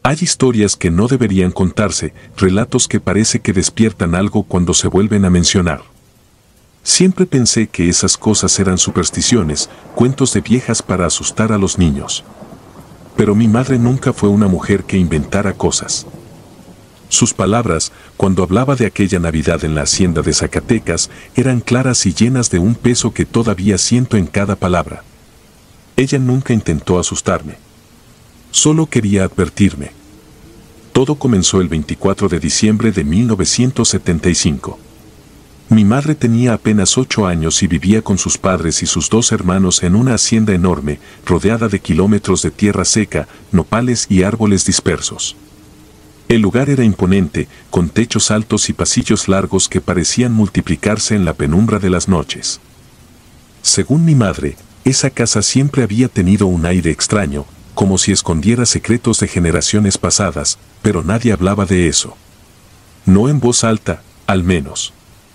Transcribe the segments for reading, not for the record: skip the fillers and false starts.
Hay historias que no deberían contarse, relatos que parece que despiertan algo cuando se vuelven a mencionar. Siempre pensé que esas cosas eran supersticiones, cuentos de viejas para asustar a los niños. Pero mi madre nunca fue una mujer que inventara cosas. Sus palabras, cuando hablaba de aquella Navidad en la hacienda de Zacatecas, eran claras y llenas de un peso que todavía siento en cada palabra. Ella nunca intentó asustarme. Solo quería advertirme. Todo comenzó el 24 de diciembre de 1975. Mi madre tenía apenas 8 años y vivía con sus padres y sus 2 hermanos en una hacienda enorme, rodeada de kilómetros de tierra seca, nopales y árboles dispersos. El lugar era imponente, con techos altos y pasillos largos que parecían multiplicarse en la penumbra de las noches. Según mi madre, esa casa siempre había tenido un aire extraño, como si escondiera secretos de generaciones pasadas, pero nadie hablaba de eso. No en voz alta, al menos.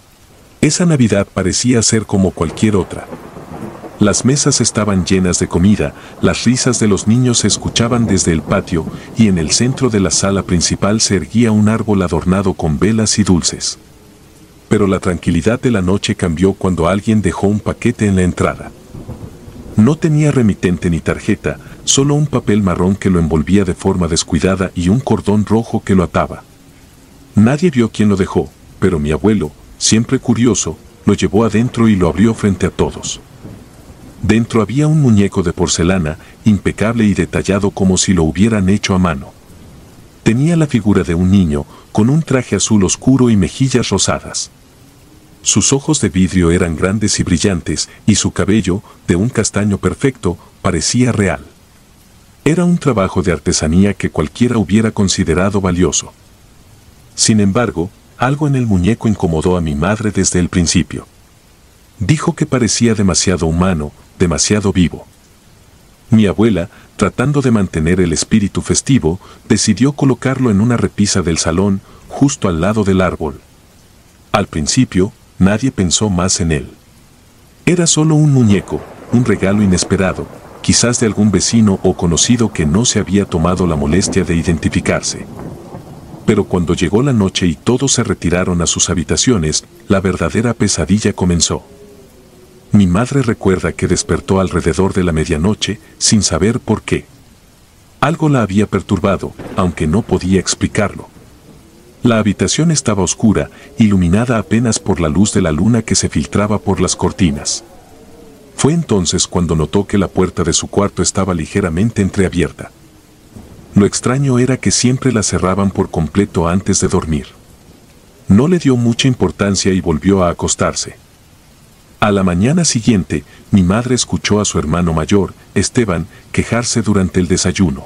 Esa Navidad parecía ser como cualquier otra. Las mesas estaban llenas de comida, las risas de los niños se escuchaban desde el patio y en el centro de la sala principal se erguía un árbol adornado con velas y dulces. Pero la tranquilidad de la noche cambió cuando alguien dejó un paquete en la entrada. No tenía remitente ni tarjeta, solo un papel marrón que lo envolvía de forma descuidada y un cordón rojo que lo ataba. Nadie vio quién lo dejó, pero mi abuelo, siempre curioso, lo llevó adentro y lo abrió frente a todos. Dentro había un muñeco de porcelana, impecable y detallado como si lo hubieran hecho a mano. Tenía la figura de un niño, con un traje azul oscuro y mejillas rosadas. Sus ojos de vidrio eran grandes y brillantes, y su cabello, de un castaño perfecto, parecía real. Era un trabajo de artesanía que cualquiera hubiera considerado valioso. Sin embargo, algo en el muñeco incomodó a mi madre desde el principio. Dijo que parecía demasiado humano, demasiado vivo. Mi abuela, tratando de mantener el espíritu festivo, decidió colocarlo en una repisa del salón, justo al lado del árbol. Al principio, nadie pensó más en él. Era solo un muñeco, un regalo inesperado, quizás de algún vecino o conocido que no se había tomado la molestia de identificarse. Pero cuando llegó la noche y todos se retiraron a sus habitaciones, la verdadera pesadilla comenzó. Mi madre recuerda que despertó alrededor de la medianoche, sin saber por qué. Algo la había perturbado, aunque no podía explicarlo. La habitación estaba oscura, iluminada apenas por la luz de la luna que se filtraba por las cortinas. Fue entonces cuando notó que la puerta de su cuarto estaba ligeramente entreabierta. Lo extraño era que siempre la cerraban por completo antes de dormir. No le dio mucha importancia y volvió a acostarse. A la mañana siguiente, mi madre escuchó a su hermano mayor, Esteban, quejarse durante el desayuno.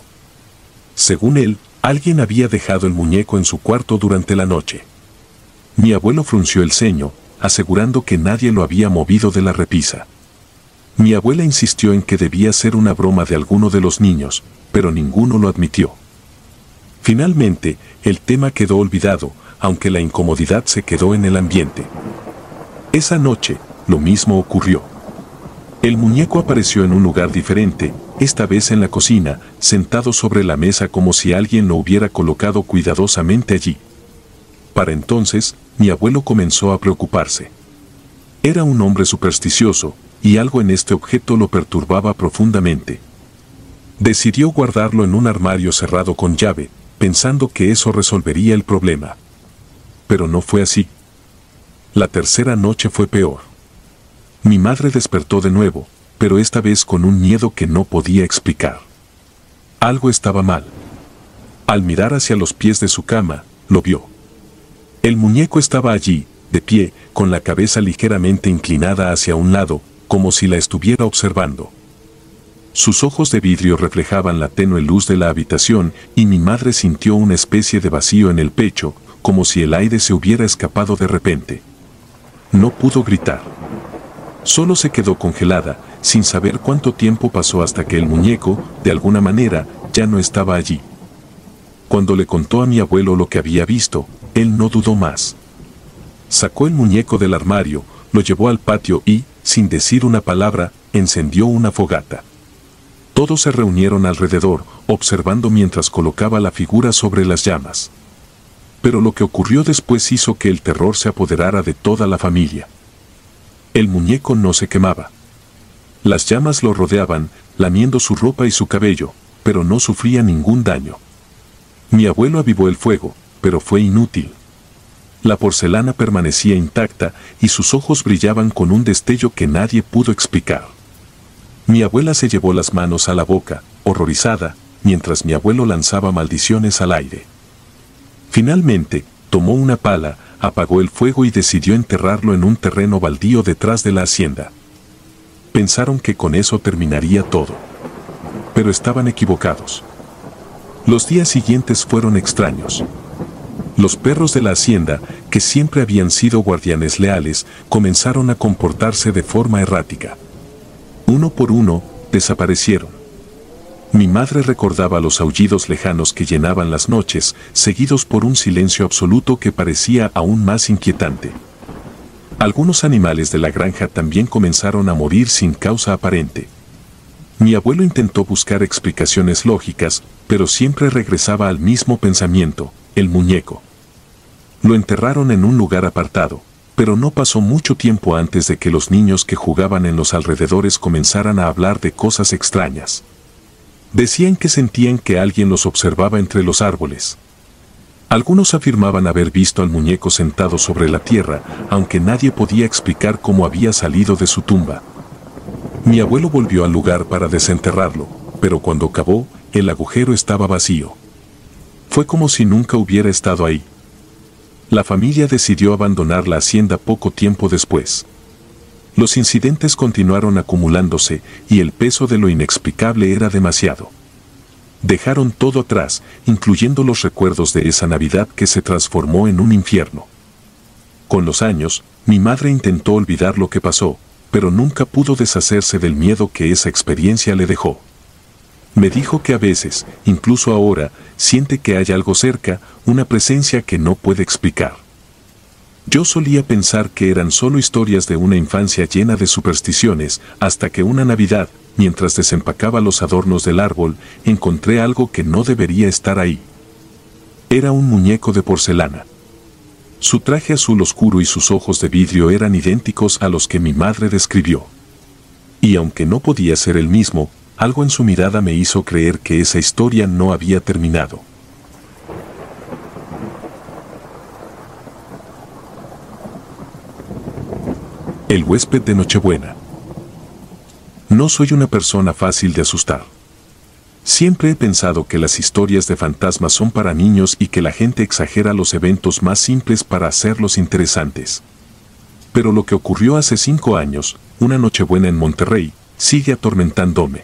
Según él, alguien había dejado el muñeco en su cuarto durante la noche. Mi abuelo frunció el ceño, asegurando que nadie lo había movido de la repisa. Mi abuela insistió en que debía ser una broma de alguno de los niños, pero ninguno lo admitió. Finalmente, el tema quedó olvidado, aunque la incomodidad se quedó en el ambiente. Esa noche, lo mismo ocurrió. El muñeco apareció en un lugar diferente, esta vez en la cocina, sentado sobre la mesa como si alguien lo hubiera colocado cuidadosamente allí. Para entonces, mi abuelo comenzó a preocuparse. Era un hombre supersticioso, y algo en este objeto lo perturbaba profundamente. Decidió guardarlo en un armario cerrado con llave, pensando que eso resolvería el problema. Pero no fue así. La tercera noche fue peor. Mi madre despertó de nuevo, pero esta vez con un miedo que no podía explicar. Algo estaba mal. Al mirar hacia los pies de su cama, lo vio. El muñeco estaba allí, de pie, con la cabeza ligeramente inclinada hacia un lado, como si la estuviera observando. Sus ojos de vidrio reflejaban la tenue luz de la habitación y mi madre sintió una especie de vacío en el pecho, como si el aire se hubiera escapado de repente. No pudo gritar. Solo se quedó congelada, sin saber cuánto tiempo pasó hasta que el muñeco, de alguna manera, ya no estaba allí. Cuando le contó a mi abuelo lo que había visto, él no dudó más. Sacó el muñeco del armario, lo llevó al patio y, sin decir una palabra, encendió una fogata. Todos se reunieron alrededor, observando mientras colocaba la figura sobre las llamas. Pero lo que ocurrió después hizo que el terror se apoderara de toda la familia. El muñeco no se quemaba. Las llamas lo rodeaban, lamiendo su ropa y su cabello, pero no sufría ningún daño. Mi abuelo avivó el fuego, pero fue inútil. La porcelana permanecía intacta y sus ojos brillaban con un destello que nadie pudo explicar. Mi abuela se llevó las manos a la boca, horrorizada, mientras mi abuelo lanzaba maldiciones al aire. Finalmente, tomó una pala, apagó el fuego y decidió enterrarlo en un terreno baldío detrás de la hacienda. Pensaron que con eso terminaría todo. Pero estaban equivocados. Los días siguientes fueron extraños. Los perros de la hacienda, que siempre habían sido guardianes leales, comenzaron a comportarse de forma errática. Uno por uno, desaparecieron. Mi madre recordaba los aullidos lejanos que llenaban las noches, seguidos por un silencio absoluto que parecía aún más inquietante. Algunos animales de la granja también comenzaron a morir sin causa aparente. Mi abuelo intentó buscar explicaciones lógicas, pero siempre regresaba al mismo pensamiento: el muñeco. Lo enterraron en un lugar apartado, pero no pasó mucho tiempo antes de que los niños que jugaban en los alrededores comenzaran a hablar de cosas extrañas. Decían que sentían que alguien los observaba entre los árboles. Algunos afirmaban haber visto al muñeco sentado sobre la tierra, aunque nadie podía explicar cómo había salido de su tumba. Mi abuelo volvió al lugar para desenterrarlo, pero cuando cavó, el agujero estaba vacío. Fue como si nunca hubiera estado ahí. La familia decidió abandonar la hacienda poco tiempo después. Los incidentes continuaron acumulándose y el peso de lo inexplicable era demasiado. Dejaron todo atrás, incluyendo los recuerdos de esa Navidad que se transformó en un infierno. Con los años, mi madre intentó olvidar lo que pasó, pero nunca pudo deshacerse del miedo que esa experiencia le dejó. Me dijo que a veces, incluso ahora, siente que hay algo cerca, una presencia que no puede explicar. Yo solía pensar que eran solo historias de una infancia llena de supersticiones, hasta que una Navidad, mientras desempacaba los adornos del árbol, encontré algo que no debería estar ahí. Era un muñeco de porcelana. Su traje azul oscuro y sus ojos de vidrio eran idénticos a los que mi madre describió. Y aunque no podía ser el mismo, algo en su mirada me hizo creer que esa historia no había terminado. El huésped de Nochebuena. No soy una persona fácil de asustar. Siempre he pensado que las historias de fantasmas son para niños y que la gente exagera los eventos más simples para hacerlos interesantes. Pero lo que ocurrió hace 5 años, una Nochebuena en Monterrey, sigue atormentándome.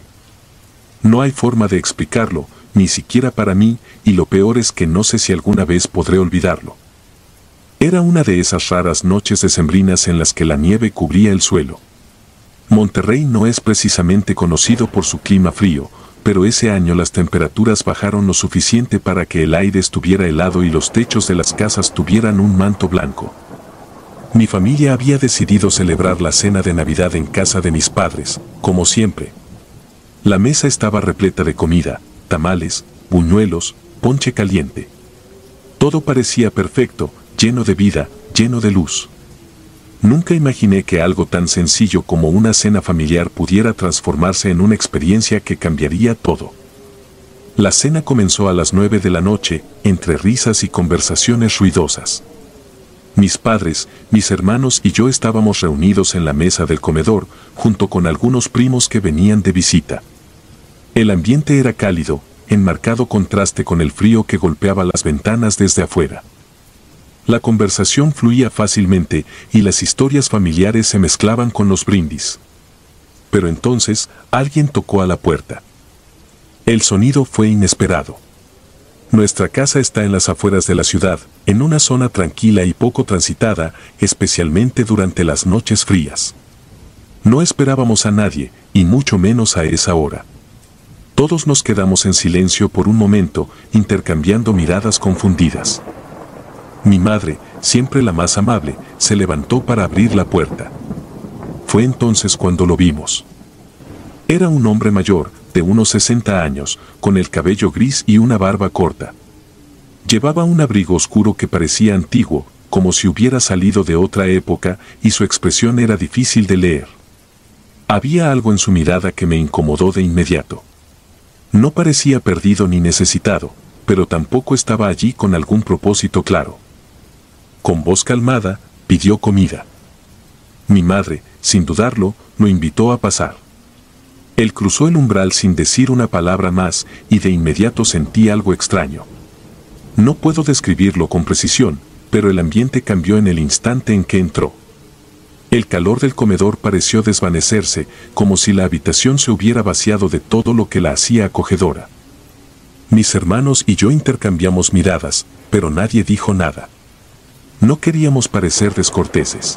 No hay forma de explicarlo, ni siquiera para mí, y lo peor es que no sé si alguna vez podré olvidarlo. Era una de esas raras noches decembrinas en las que la nieve cubría el suelo. Monterrey no es precisamente conocido por su clima frío, pero ese año las temperaturas bajaron lo suficiente para que el aire estuviera helado y los techos de las casas tuvieran un manto blanco. Mi familia había decidido celebrar la cena de Navidad en casa de mis padres, como siempre. La mesa estaba repleta de comida, tamales, buñuelos, ponche caliente. Todo parecía perfecto, lleno de vida, lleno de luz. Nunca imaginé que algo tan sencillo como una cena familiar pudiera transformarse en una experiencia que cambiaría todo. La cena comenzó a las 9 de la noche, entre risas y conversaciones ruidosas. Mis padres, mis hermanos y yo estábamos reunidos en la mesa del comedor, junto con algunos primos que venían de visita. El ambiente era cálido, en marcado contraste con el frío que golpeaba las ventanas desde afuera. La conversación fluía fácilmente y las historias familiares se mezclaban con los brindis. Pero entonces, alguien tocó a la puerta. El sonido fue inesperado. Nuestra casa está en las afueras de la ciudad, en una zona tranquila y poco transitada, especialmente durante las noches frías. No esperábamos a nadie, y mucho menos a esa hora. Todos nos quedamos en silencio por un momento, intercambiando miradas confundidas. Mi madre, siempre la más amable, se levantó para abrir la puerta. Fue entonces cuando lo vimos. Era un hombre mayor, de unos 60 años, con el cabello gris y una barba corta. Llevaba un abrigo oscuro que parecía antiguo, como si hubiera salido de otra época, y su expresión era difícil de leer. Había algo en su mirada que me incomodó de inmediato. No parecía perdido ni necesitado, pero tampoco estaba allí con algún propósito claro. Con voz calmada, pidió comida. Mi madre, sin dudarlo, lo invitó a pasar. Él cruzó el umbral sin decir una palabra más y de inmediato sentí algo extraño. No puedo describirlo con precisión, pero el ambiente cambió en el instante en que entró. El calor del comedor pareció desvanecerse, como si la habitación se hubiera vaciado de todo lo que la hacía acogedora. Mis hermanos y yo intercambiamos miradas, pero nadie dijo nada. No queríamos parecer descorteses.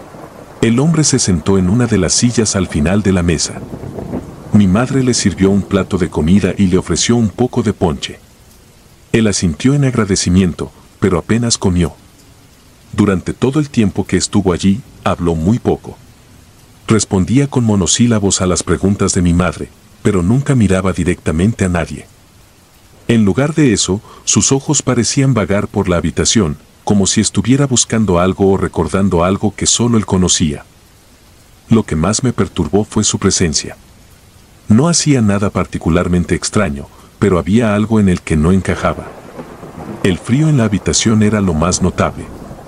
El hombre se sentó en una de las sillas al final de la mesa. Mi madre le sirvió un plato de comida y le ofreció un poco de ponche. Él asintió en agradecimiento, pero apenas comió. Durante todo el tiempo que estuvo allí, habló muy poco. Respondía con monosílabos a las preguntas de mi madre, pero nunca miraba directamente a nadie. En lugar de eso, sus ojos parecían vagar por la habitación, como si estuviera buscando algo o recordando algo que solo él conocía. Lo que más me perturbó fue su presencia. No hacía nada particularmente extraño, pero había algo en el que no encajaba. El frío en la habitación era lo más notable.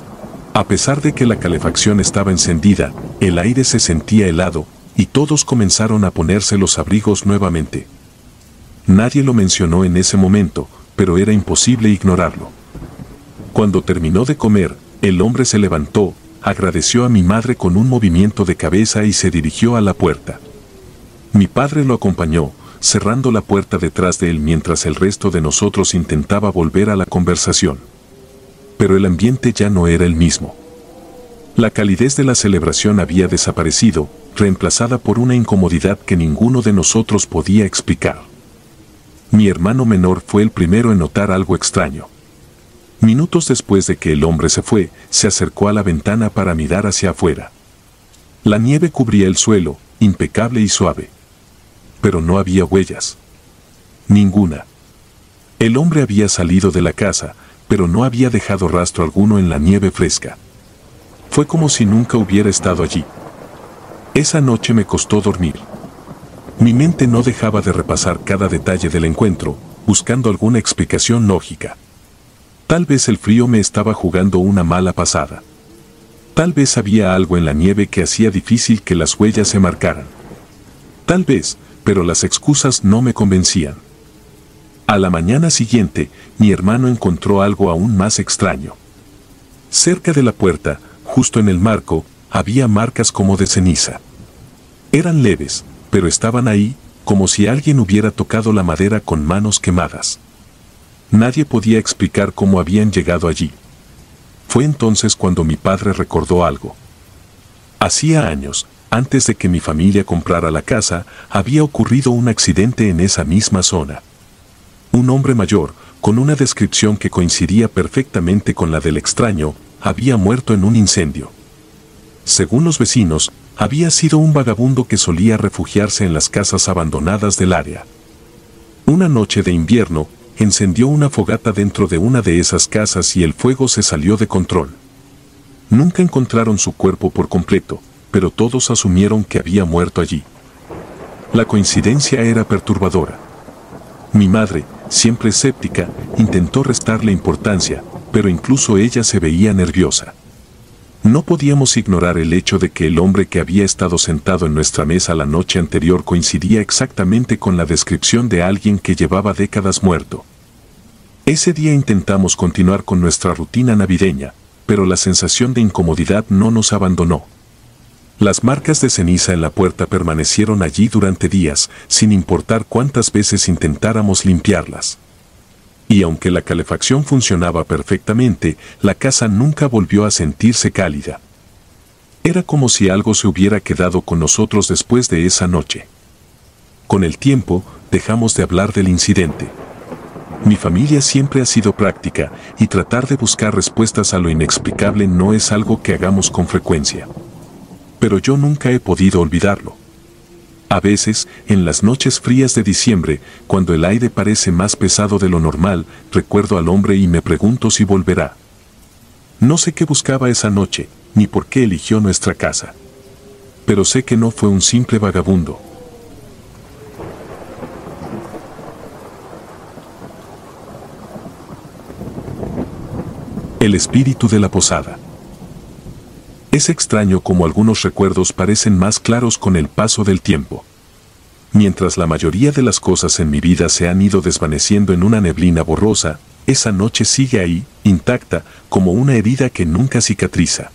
A pesar de que la calefacción estaba encendida, el aire se sentía helado, y todos comenzaron a ponerse los abrigos nuevamente. Nadie lo mencionó en ese momento, pero era imposible ignorarlo. Cuando terminó de comer, el hombre se levantó, agradeció a mi madre con un movimiento de cabeza y se dirigió a la puerta. Mi padre lo acompañó, cerrando la puerta detrás de él mientras el resto de nosotros intentaba volver a la conversación. Pero el ambiente ya no era el mismo. La calidez de la celebración había desaparecido, reemplazada por una incomodidad que ninguno de nosotros podía explicar. Mi hermano menor fue el primero en notar algo extraño. Minutos después de que el hombre se fue, se acercó a la ventana para mirar hacia afuera. La nieve cubría el suelo, impecable y suave. Pero no había huellas. Ninguna. El hombre había salido de la casa, pero no había dejado rastro alguno en la nieve fresca. Fue como si nunca hubiera estado allí. Esa noche me costó dormir. Mi mente no dejaba de repasar cada detalle del encuentro, buscando alguna explicación lógica. Tal vez el frío me estaba jugando una mala pasada. Tal vez había algo en la nieve que hacía difícil que las huellas se marcaran. Tal vez, pero las excusas no me convencían. A la mañana siguiente, mi hermano encontró algo aún más extraño. Cerca de la puerta, justo en el marco, había marcas como de ceniza. Eran leves, pero estaban ahí, como si alguien hubiera tocado la madera con manos quemadas. Nadie podía explicar cómo habían llegado allí. Fue entonces cuando mi padre recordó algo. Hacía años, antes de que mi familia comprara la casa, había ocurrido un accidente en esa misma zona. Un hombre mayor, con una descripción que coincidía perfectamente con la del extraño, había muerto en un incendio. Según los vecinos, había sido un vagabundo que solía refugiarse en las casas abandonadas del área. Una noche de invierno, encendió una fogata dentro de una de esas casas y el fuego se salió de control. Nunca encontraron su cuerpo por completo, pero todos asumieron que había muerto allí. La coincidencia era perturbadora. Mi madre, siempre escéptica, intentó restarle importancia, pero incluso ella se veía nerviosa. No podíamos ignorar el hecho de que el hombre que había estado sentado en nuestra mesa la noche anterior coincidía exactamente con la descripción de alguien que llevaba décadas muerto. Ese día intentamos continuar con nuestra rutina navideña, pero la sensación de incomodidad no nos abandonó. Las marcas de ceniza en la puerta permanecieron allí durante días, sin importar cuántas veces intentáramos limpiarlas. Y aunque la calefacción funcionaba perfectamente, la casa nunca volvió a sentirse cálida. Era como si algo se hubiera quedado con nosotros después de esa noche. Con el tiempo, dejamos de hablar del incidente. Mi familia siempre ha sido práctica, y tratar de buscar respuestas a lo inexplicable no es algo que hagamos con frecuencia. Pero yo nunca he podido olvidarlo. A veces, en las noches frías de diciembre, cuando el aire parece más pesado de lo normal, recuerdo al hombre y me pregunto si volverá. No sé qué buscaba esa noche, ni por qué eligió nuestra casa. Pero sé que no fue un simple vagabundo. El espíritu de la posada. Es extraño cómo algunos recuerdos parecen más claros con el paso del tiempo. Mientras la mayoría de las cosas en mi vida se han ido desvaneciendo en una neblina borrosa, esa noche sigue ahí, intacta, como una herida que nunca cicatriza.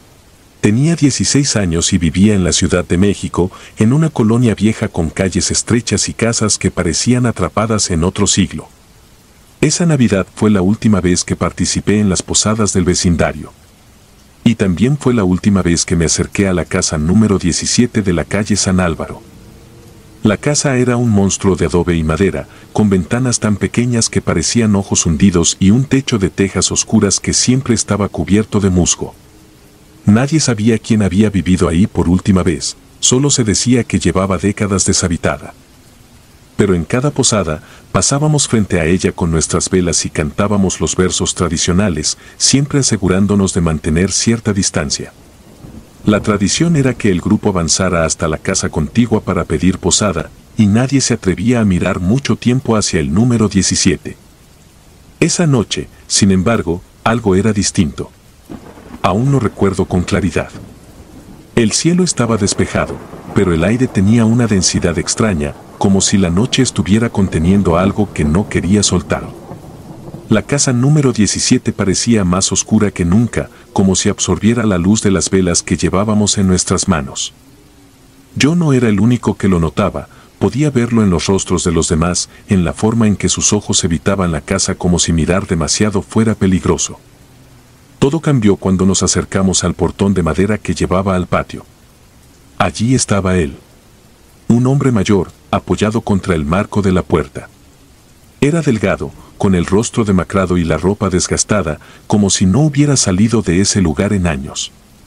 Tenía 16 años y vivía en la Ciudad de México, en una colonia vieja con calles estrechas y casas que parecían atrapadas en otro siglo. Esa Navidad fue la última vez que participé en las posadas del vecindario. Y también fue la última vez que me acerqué a la casa número 17 de la calle San Álvaro. La casa era un monstruo de adobe y madera, con ventanas tan pequeñas que parecían ojos hundidos y un techo de tejas oscuras que siempre estaba cubierto de musgo. Nadie sabía quién había vivido ahí por última vez, solo se decía que llevaba décadas deshabitada. Pero en cada posada, pasábamos frente a ella con nuestras velas y cantábamos los versos tradicionales, siempre asegurándonos de mantener cierta distancia. La tradición era que el grupo avanzara hasta la casa contigua para pedir posada, y nadie se atrevía a mirar mucho tiempo hacia el número 17. Esa noche, sin embargo, algo era distinto. Aún lo recuerdo con claridad. El cielo estaba despejado, pero el aire tenía una densidad extraña, como si la noche estuviera conteniendo algo que no quería soltar. La casa número 17 parecía más oscura que nunca, como si absorbiera la luz de las velas que llevábamos en nuestras manos. Yo no era el único que lo notaba, podía verlo en los rostros de los demás, en la forma en que sus ojos evitaban la casa como si mirar demasiado fuera peligroso. Todo cambió cuando nos acercamos al portón de madera que llevaba al patio. Allí estaba él. Un hombre mayor, apoyado contra el marco de la puerta. Era delgado, con el rostro demacrado y la ropa desgastada, como si no hubiera salido de ese lugar en años.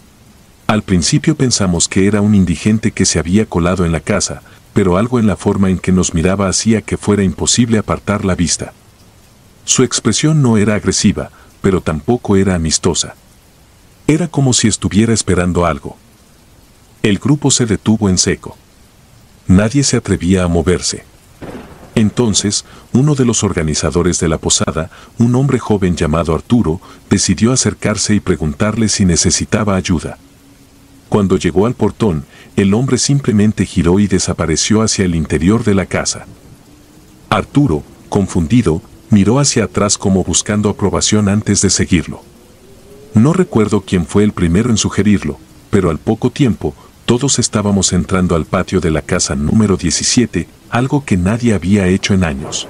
Al principio pensamos que era un indigente que se había colado en la casa, pero algo en la forma en que nos miraba hacía que fuera imposible apartar la vista. Su expresión no era agresiva, pero tampoco era amistosa. Era como si estuviera esperando algo. El grupo se detuvo en seco. Nadie se atrevía a moverse. Entonces, uno de los organizadores de la posada, un hombre joven llamado Arturo, decidió acercarse y preguntarle si necesitaba ayuda. Cuando llegó al portón, el hombre simplemente giró y desapareció hacia el interior de la casa. Arturo, confundido, miró hacia atrás como buscando aprobación antes de seguirlo. No recuerdo quién fue el primero en sugerirlo, pero al poco tiempo, todos estábamos entrando al patio de la casa número 17, algo que nadie había hecho en años.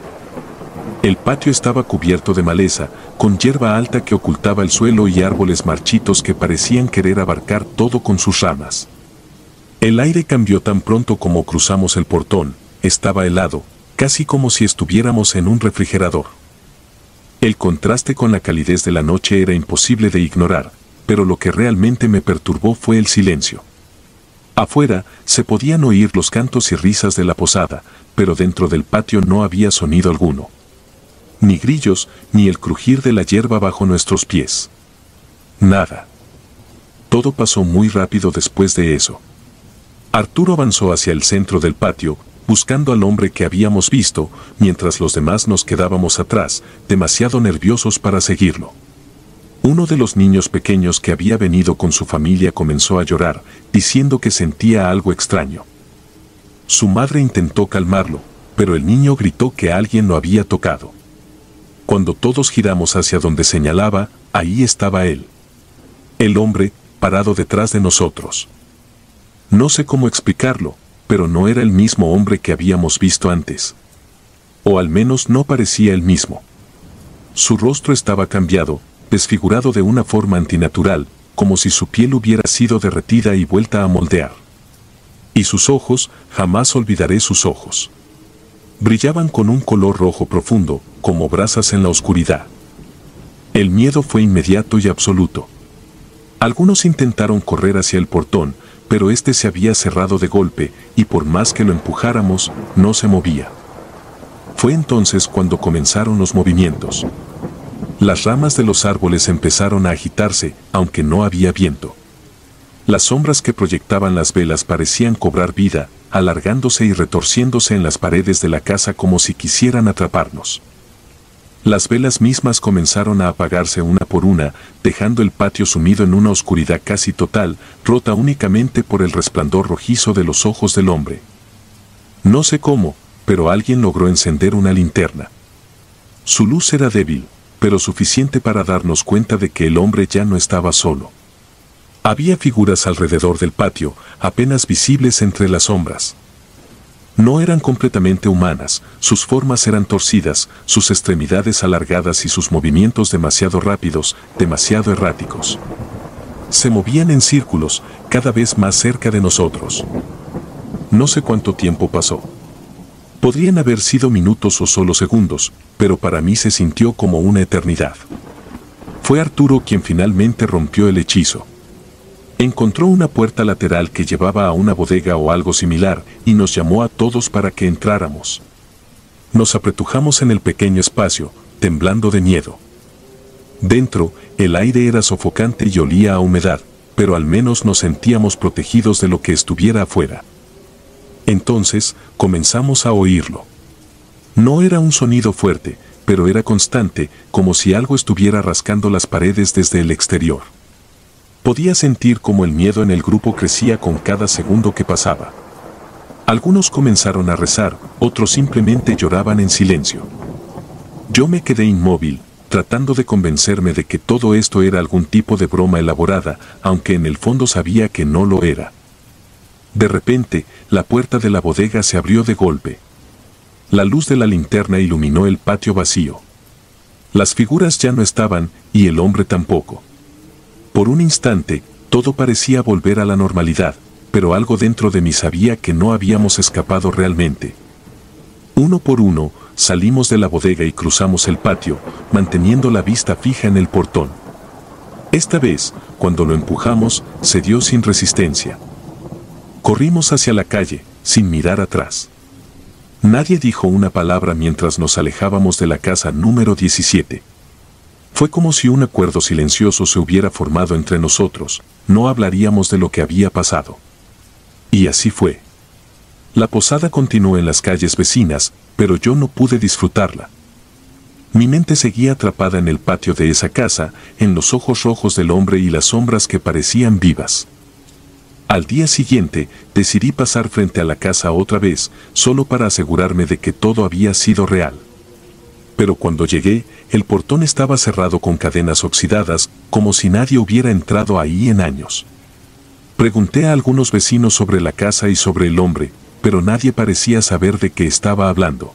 El patio estaba cubierto de maleza, con hierba alta que ocultaba el suelo y árboles marchitos que parecían querer abarcar todo con sus ramas. El aire cambió tan pronto como cruzamos el portón, estaba helado, casi como si estuviéramos en un refrigerador. El contraste con la calidez de la noche era imposible de ignorar, pero lo que realmente me perturbó fue el silencio. Afuera se podían oír los cantos y risas de la posada, pero dentro del patio no había sonido alguno. Ni grillos, ni el crujir de la hierba bajo nuestros pies. Nada. Todo pasó muy rápido después de eso. Arturo avanzó hacia el centro del patio, buscando al hombre que habíamos visto, mientras los demás nos quedábamos atrás, demasiado nerviosos para seguirlo. Uno de los niños pequeños que había venido con su familia comenzó a llorar, diciendo que sentía algo extraño. Su madre intentó calmarlo, pero el niño gritó que alguien lo había tocado. Cuando todos giramos hacia donde señalaba, ahí estaba él. El hombre, parado detrás de nosotros. No sé cómo explicarlo, pero no era el mismo hombre que habíamos visto antes. O al menos no parecía el mismo. Su rostro estaba cambiado, desfigurado de una forma antinatural, como si su piel hubiera sido derretida y vuelta a moldear. Y sus ojos, jamás olvidaré sus ojos. Brillaban con un color rojo profundo, como brasas en la oscuridad. El miedo fue inmediato y absoluto. Algunos intentaron correr hacia el portón, pero este se había cerrado de golpe, y por más que lo empujáramos, no se movía. Fue entonces cuando comenzaron los movimientos. Las ramas de los árboles empezaron a agitarse, aunque no había viento. Las sombras que proyectaban las velas parecían cobrar vida, alargándose y retorciéndose en las paredes de la casa como si quisieran atraparnos. Las velas mismas comenzaron a apagarse una por una, dejando el patio sumido en una oscuridad casi total, rota únicamente por el resplandor rojizo de los ojos del hombre. No sé cómo, pero alguien logró encender una linterna. Su luz era débil, pero suficiente para darnos cuenta de que el hombre ya no estaba solo. Había figuras alrededor del patio, apenas visibles entre las sombras. No eran completamente humanas, sus formas eran torcidas, sus extremidades alargadas y sus movimientos demasiado rápidos, demasiado erráticos. Se movían en círculos, cada vez más cerca de nosotros. No sé cuánto tiempo pasó. Podrían haber sido minutos o solo segundos, pero para mí se sintió como una eternidad. Fue Arturo quien finalmente rompió el hechizo. Encontró una puerta lateral que llevaba a una bodega o algo similar y nos llamó a todos para que entráramos. Nos apretujamos en el pequeño espacio, temblando de miedo. Dentro, el aire era sofocante y olía a humedad, pero al menos nos sentíamos protegidos de lo que estuviera afuera. Entonces, comenzamos a oírlo. No era un sonido fuerte, pero era constante, como si algo estuviera rascando las paredes desde el exterior. Podía sentir cómo el miedo en el grupo crecía con cada segundo que pasaba. Algunos comenzaron a rezar, otros simplemente lloraban en silencio. Yo me quedé inmóvil, tratando de convencerme de que todo esto era algún tipo de broma elaborada, aunque en el fondo sabía que no lo era. De repente, la puerta de la bodega se abrió de golpe. La luz de la linterna iluminó el patio vacío. Las figuras ya no estaban, y el hombre tampoco. Por un instante, todo parecía volver a la normalidad, pero algo dentro de mí sabía que no habíamos escapado realmente. Uno por uno, salimos de la bodega y cruzamos el patio, manteniendo la vista fija en el portón. Esta vez, cuando lo empujamos, cedió sin resistencia. Corrimos hacia la calle, sin mirar atrás. Nadie dijo una palabra mientras nos alejábamos de la casa número 17. Fue como si un acuerdo silencioso se hubiera formado entre nosotros, no hablaríamos de lo que había pasado. Y así fue. La posada continuó en las calles vecinas, pero yo no pude disfrutarla. Mi mente seguía atrapada en el patio de esa casa, en los ojos rojos del hombre y las sombras que parecían vivas. Al día siguiente, decidí pasar frente a la casa otra vez, solo para asegurarme de que todo había sido real. Pero cuando llegué, el portón estaba cerrado con cadenas oxidadas, como si nadie hubiera entrado ahí en años. Pregunté a algunos vecinos sobre la casa y sobre el hombre, pero nadie parecía saber de qué estaba hablando.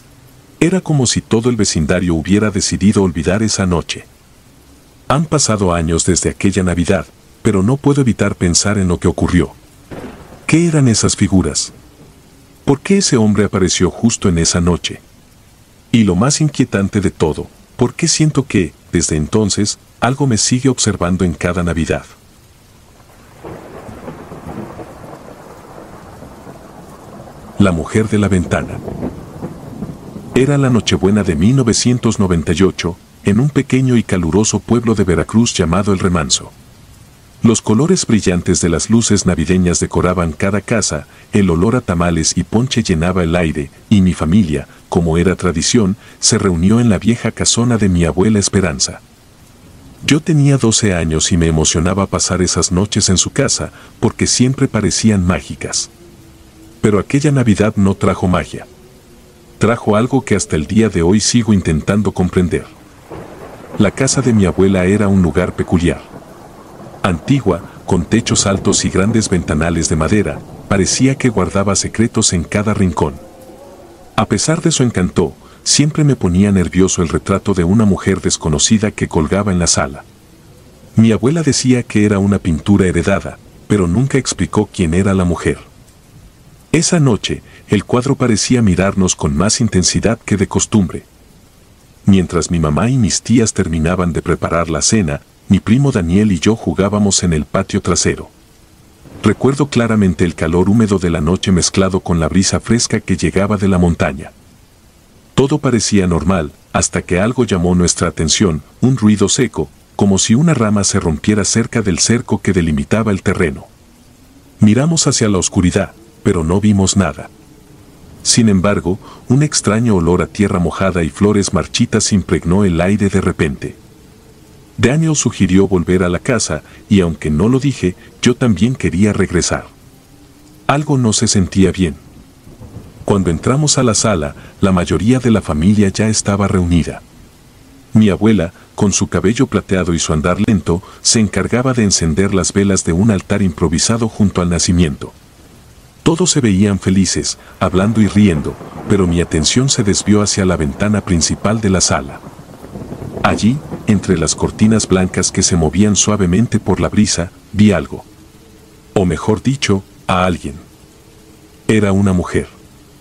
Era como si todo el vecindario hubiera decidido olvidar esa noche. Han pasado años desde aquella Navidad, pero no puedo evitar pensar en lo que ocurrió. ¿Qué eran esas figuras? ¿Por qué ese hombre apareció justo en esa noche? Y lo más inquietante de todo, ¿por qué siento que, desde entonces, algo me sigue observando en cada Navidad? La mujer de la ventana. Era la Nochebuena de 1998, en un pequeño y caluroso pueblo de Veracruz llamado El Remanso. Los colores brillantes de las luces navideñas decoraban cada casa, el olor a tamales y ponche llenaba el aire, y mi familia, como era tradición, se reunió en la vieja casona de mi abuela Esperanza. Yo tenía 12 años y me emocionaba pasar esas noches en su casa, porque siempre parecían mágicas. Pero aquella Navidad no trajo magia. Trajo algo que hasta el día de hoy sigo intentando comprender. La casa de mi abuela era un lugar peculiar. Antigua, con techos altos y grandes ventanales de madera, parecía que guardaba secretos en cada rincón. A pesar de su encanto, siempre me ponía nervioso el retrato de una mujer desconocida que colgaba en la sala. Mi abuela decía que era una pintura heredada, pero nunca explicó quién era la mujer. Esa noche, el cuadro parecía mirarnos con más intensidad que de costumbre. Mientras mi mamá y mis tías terminaban de preparar la cena, mi primo Daniel y yo jugábamos en el patio trasero. Recuerdo claramente el calor húmedo de la noche mezclado con la brisa fresca que llegaba de la montaña. Todo parecía normal, hasta que algo llamó nuestra atención, un ruido seco, como si una rama se rompiera cerca del cerco que delimitaba el terreno. Miramos hacia la oscuridad, pero no vimos nada. Sin embargo, un extraño olor a tierra mojada y flores marchitas impregnó el aire de repente. Daniel sugirió volver a la casa, y aunque no lo dije, yo también quería regresar. Algo no se sentía bien. Cuando entramos a la sala, la mayoría de la familia ya estaba reunida. Mi abuela, con su cabello plateado y su andar lento, se encargaba de encender las velas de un altar improvisado junto al nacimiento. Todos se veían felices, hablando y riendo, pero mi atención se desvió hacia la ventana principal de la sala. Allí, entre las cortinas blancas que se movían suavemente por la brisa, vi algo. O mejor dicho, a alguien. Era una mujer.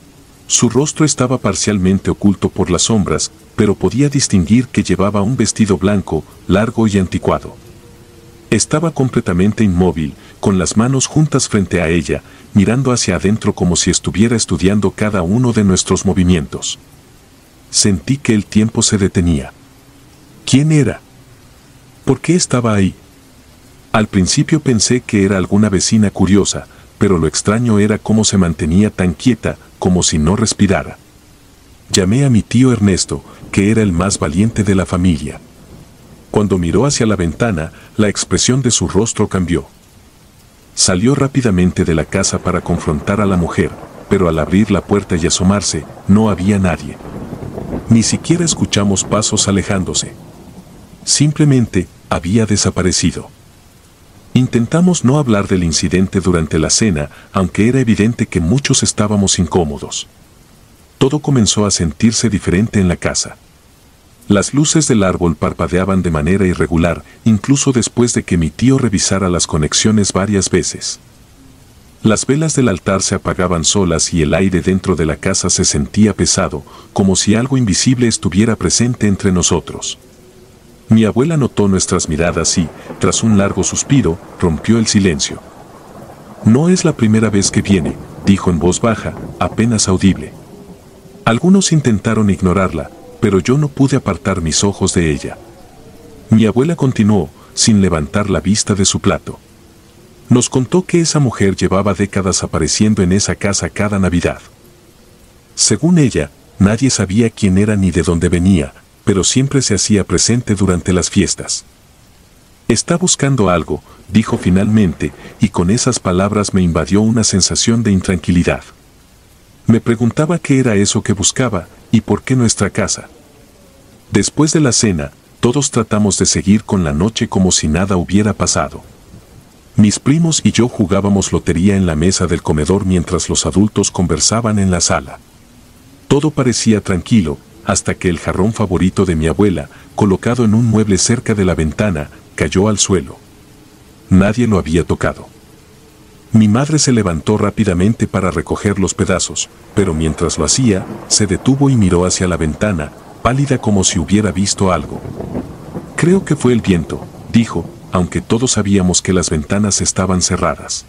Su rostro estaba parcialmente oculto por las sombras, pero podía distinguir que llevaba un vestido blanco, largo y anticuado. Estaba completamente inmóvil, con las manos juntas frente a ella, mirando hacia adentro como si estuviera estudiando cada uno de nuestros movimientos. Sentí que el tiempo se detenía. ¿Quién era? ¿Por qué estaba ahí? Al principio pensé que era alguna vecina curiosa, pero lo extraño era cómo se mantenía tan quieta, como si no respirara. Llamé a mi tío Ernesto, que era el más valiente de la familia. Cuando miró hacia la ventana, la expresión de su rostro cambió. Salió rápidamente de la casa para confrontar a la mujer, pero al abrir la puerta y asomarse, no había nadie. Ni siquiera escuchamos pasos alejándose. Simplemente, había desaparecido. Intentamos no hablar del incidente durante la cena, aunque era evidente que muchos estábamos incómodos. Todo comenzó a sentirse diferente en la casa. Las luces del árbol parpadeaban de manera irregular, incluso después de que mi tío revisara las conexiones varias veces. Las velas del altar se apagaban solas y el aire dentro de la casa se sentía pesado, como si algo invisible estuviera presente entre nosotros. Mi abuela notó nuestras miradas y, tras un largo suspiro, rompió el silencio. «No es la primera vez que viene», dijo en voz baja, apenas audible. Algunos intentaron ignorarla, pero yo no pude apartar mis ojos de ella. Mi abuela continuó, sin levantar la vista de su plato. Nos contó que esa mujer llevaba décadas apareciendo en esa casa cada Navidad. Según ella, nadie sabía quién era ni de dónde venía, pero siempre se hacía presente durante las fiestas. «Está buscando algo», dijo finalmente, y con esas palabras me invadió una sensación de intranquilidad. Me preguntaba qué era eso que buscaba, y por qué nuestra casa. Después de la cena, todos tratamos de seguir con la noche como si nada hubiera pasado. Mis primos y yo jugábamos lotería en la mesa del comedor mientras los adultos conversaban en la sala. Todo parecía tranquilo, hasta que el jarrón favorito de mi abuela, colocado en un mueble cerca de la ventana, cayó al suelo. Nadie lo había tocado. Mi madre se levantó rápidamente para recoger los pedazos, pero mientras lo hacía, se detuvo y miró hacia la ventana, pálida como si hubiera visto algo. «Creo que fue el viento», dijo, aunque todos sabíamos que las ventanas estaban cerradas.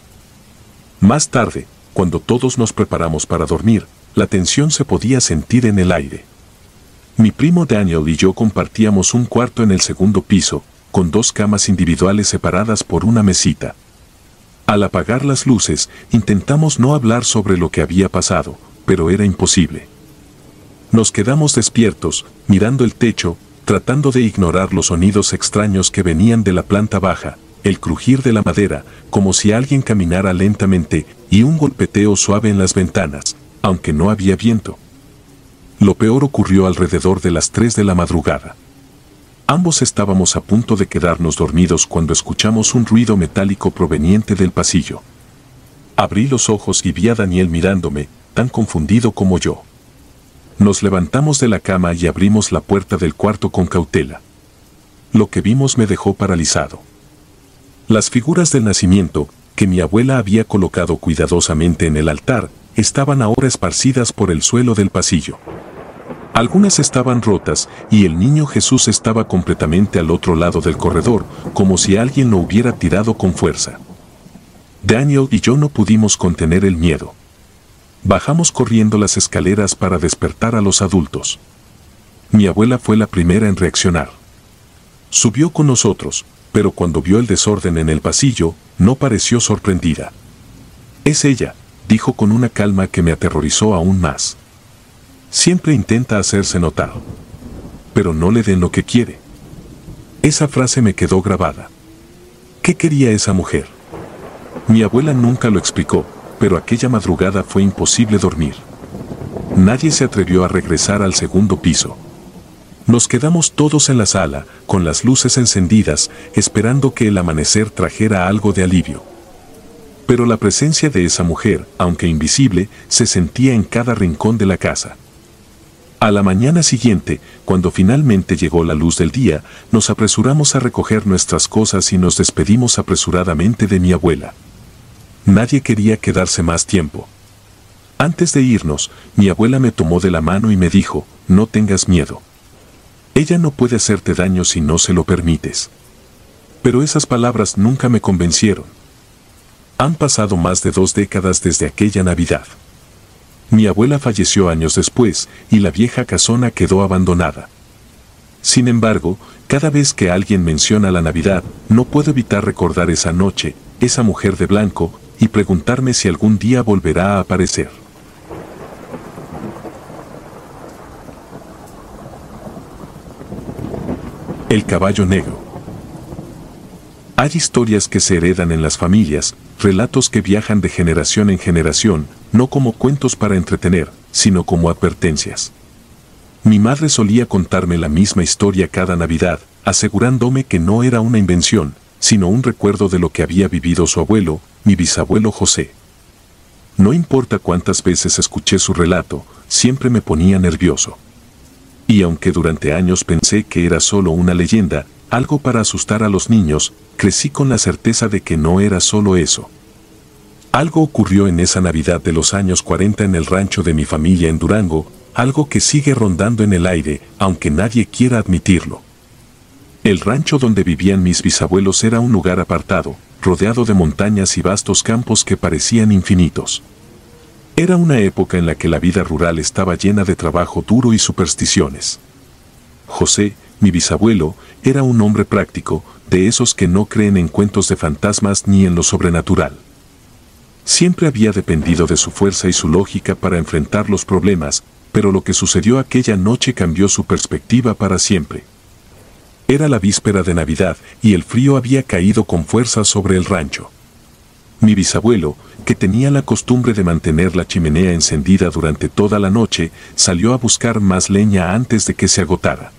Más tarde, cuando todos nos preparamos para dormir, la tensión se podía sentir en el aire. Mi primo Daniel y yo compartíamos un cuarto en el segundo piso, con 2 camas individuales separadas por una mesita. Al apagar las luces, intentamos no hablar sobre lo que había pasado, pero era imposible. Nos quedamos despiertos, mirando el techo, tratando de ignorar los sonidos extraños que venían de la planta baja, el crujir de la madera, como si alguien caminara lentamente, y un golpeteo suave en las ventanas, aunque no había viento. Lo peor ocurrió alrededor de las 3 de la madrugada. Ambos estábamos a punto de quedarnos dormidos cuando escuchamos un ruido metálico proveniente del pasillo. Abrí los ojos y vi a Daniel mirándome, tan confundido como yo. Nos levantamos de la cama y abrimos la puerta del cuarto con cautela. Lo que vimos me dejó paralizado. Las figuras del nacimiento, que mi abuela había colocado cuidadosamente en el altar, estaban ahora esparcidas por el suelo del pasillo. Algunas estaban rotas y el niño Jesús estaba completamente al otro lado del corredor, como si alguien lo hubiera tirado con fuerza. Daniel y yo no pudimos contener el miedo. Bajamos corriendo las escaleras para despertar a los adultos. Mi abuela fue la primera en reaccionar. Subió con nosotros, pero cuando vio el desorden en el pasillo, no pareció sorprendida. «Es ella», dijo con una calma que me aterrorizó aún más. Siempre intenta hacerse notar. Pero no le den lo que quiere. Esa frase me quedó grabada. ¿Qué quería esa mujer? Mi abuela nunca lo explicó, pero aquella madrugada fue imposible dormir. Nadie se atrevió a regresar al segundo piso. Nos quedamos todos en la sala, con las luces encendidas, esperando que el amanecer trajera algo de alivio. Pero la presencia de esa mujer, aunque invisible, se sentía en cada rincón de la casa. A la mañana siguiente, cuando finalmente llegó la luz del día, nos apresuramos a recoger nuestras cosas y nos despedimos apresuradamente de mi abuela. Nadie quería quedarse más tiempo. Antes de irnos, mi abuela me tomó de la mano y me dijo, «No tengas miedo. Ella no puede hacerte daño si no se lo permites». Pero esas palabras nunca me convencieron. Han pasado más de 2 décadas desde aquella Navidad. Mi abuela falleció años después y la vieja casona quedó abandonada. Sin embargo, cada vez que alguien menciona la Navidad, no puedo evitar recordar esa noche, esa mujer de blanco, y preguntarme si algún día volverá a aparecer. El caballo negro. Hay historias que se heredan en las familias, relatos que viajan de generación en generación, no como cuentos para entretener, sino como advertencias. Mi madre solía contarme la misma historia cada Navidad, asegurándome que no era una invención, sino un recuerdo de lo que había vivido su abuelo, mi bisabuelo José. No importa cuántas veces escuché su relato, siempre me ponía nervioso. Y aunque durante años pensé que era solo una leyenda, algo para asustar a los niños, crecí con la certeza de que no era solo eso. Algo ocurrió en esa Navidad de los años 40 en el rancho de mi familia en Durango, algo que sigue rondando en el aire, aunque nadie quiera admitirlo. El rancho donde vivían mis bisabuelos era un lugar apartado, rodeado de montañas y vastos campos que parecían infinitos. Era una época en la que la vida rural estaba llena de trabajo duro y supersticiones. José, mi bisabuelo, era un hombre práctico, de esos que no creen en cuentos de fantasmas ni en lo sobrenatural. Siempre había dependido de su fuerza y su lógica para enfrentar los problemas, pero lo que sucedió aquella noche cambió su perspectiva para siempre. Era la víspera de Navidad y el frío había caído con fuerza sobre el rancho. Mi bisabuelo, que tenía la costumbre de mantener la chimenea encendida durante toda la noche, salió a buscar más leña antes de que se agotara.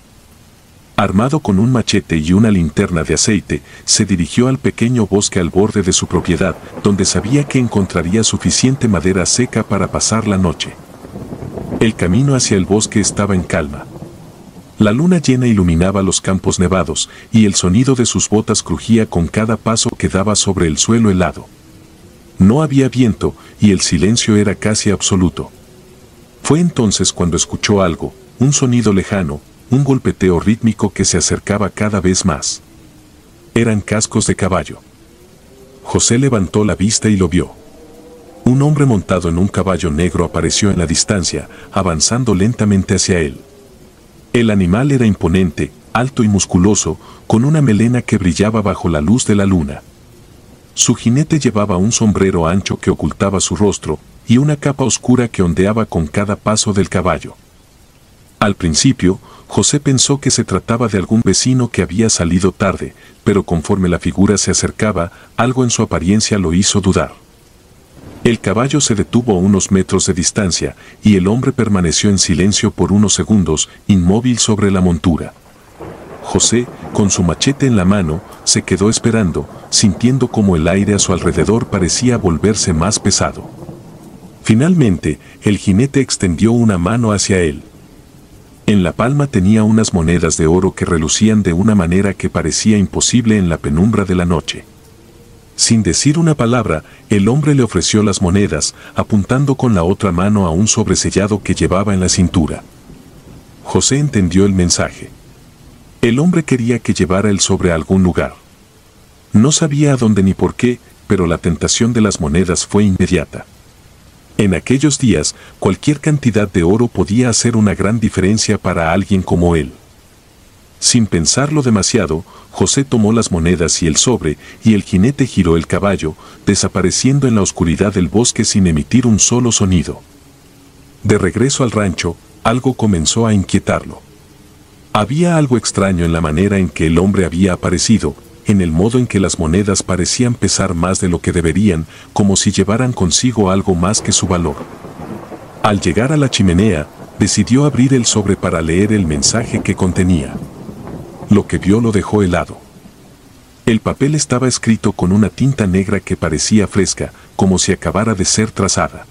Armado con un machete y una linterna de aceite, se dirigió al pequeño bosque al borde de su propiedad, donde sabía que encontraría suficiente madera seca para pasar la noche. El camino hacia el bosque estaba en calma. La luna llena iluminaba los campos nevados, y el sonido de sus botas crujía con cada paso que daba sobre el suelo helado. No había viento, y el silencio era casi absoluto. Fue entonces cuando escuchó algo, un sonido lejano, un golpeteo rítmico que se acercaba cada vez más. Eran cascos de caballo. José levantó la vista y lo vio. Un hombre montado en un caballo negro apareció en la distancia, avanzando lentamente hacia él. El animal era imponente, alto y musculoso, con una melena que brillaba bajo la luz de la luna. Su jinete llevaba un sombrero ancho que ocultaba su rostro, y una capa oscura que ondeaba con cada paso del caballo. Al principio, José pensó que se trataba de algún vecino que había salido tarde, pero conforme la figura se acercaba, algo en su apariencia lo hizo dudar. El caballo se detuvo a unos metros de distancia, y el hombre permaneció en silencio por unos segundos, inmóvil sobre la montura. José, con su machete en la mano, se quedó esperando, sintiendo como el aire a su alrededor parecía volverse más pesado. Finalmente, el jinete extendió una mano hacia él. En la palma tenía unas monedas de oro que relucían de una manera que parecía imposible en la penumbra de la noche. Sin decir una palabra, el hombre le ofreció las monedas, apuntando con la otra mano a un sobresellado que llevaba en la cintura. José entendió el mensaje. El hombre quería que llevara el sobre a algún lugar. No sabía a dónde ni por qué, pero la tentación de las monedas fue inmediata. En aquellos días, cualquier cantidad de oro podía hacer una gran diferencia para alguien como él. Sin pensarlo demasiado, José tomó las monedas y el sobre, y el jinete giró el caballo, desapareciendo en la oscuridad del bosque sin emitir un solo sonido. De regreso al rancho, algo comenzó a inquietarlo. Había algo extraño en la manera en que el hombre había aparecido, en el modo en que las monedas parecían pesar más de lo que deberían, como si llevaran consigo algo más que su valor. Al llegar a la chimenea, decidió abrir el sobre para leer el mensaje que contenía. Lo que vio lo dejó helado. El papel estaba escrito con una tinta negra que parecía fresca, como si acabara de ser trazada.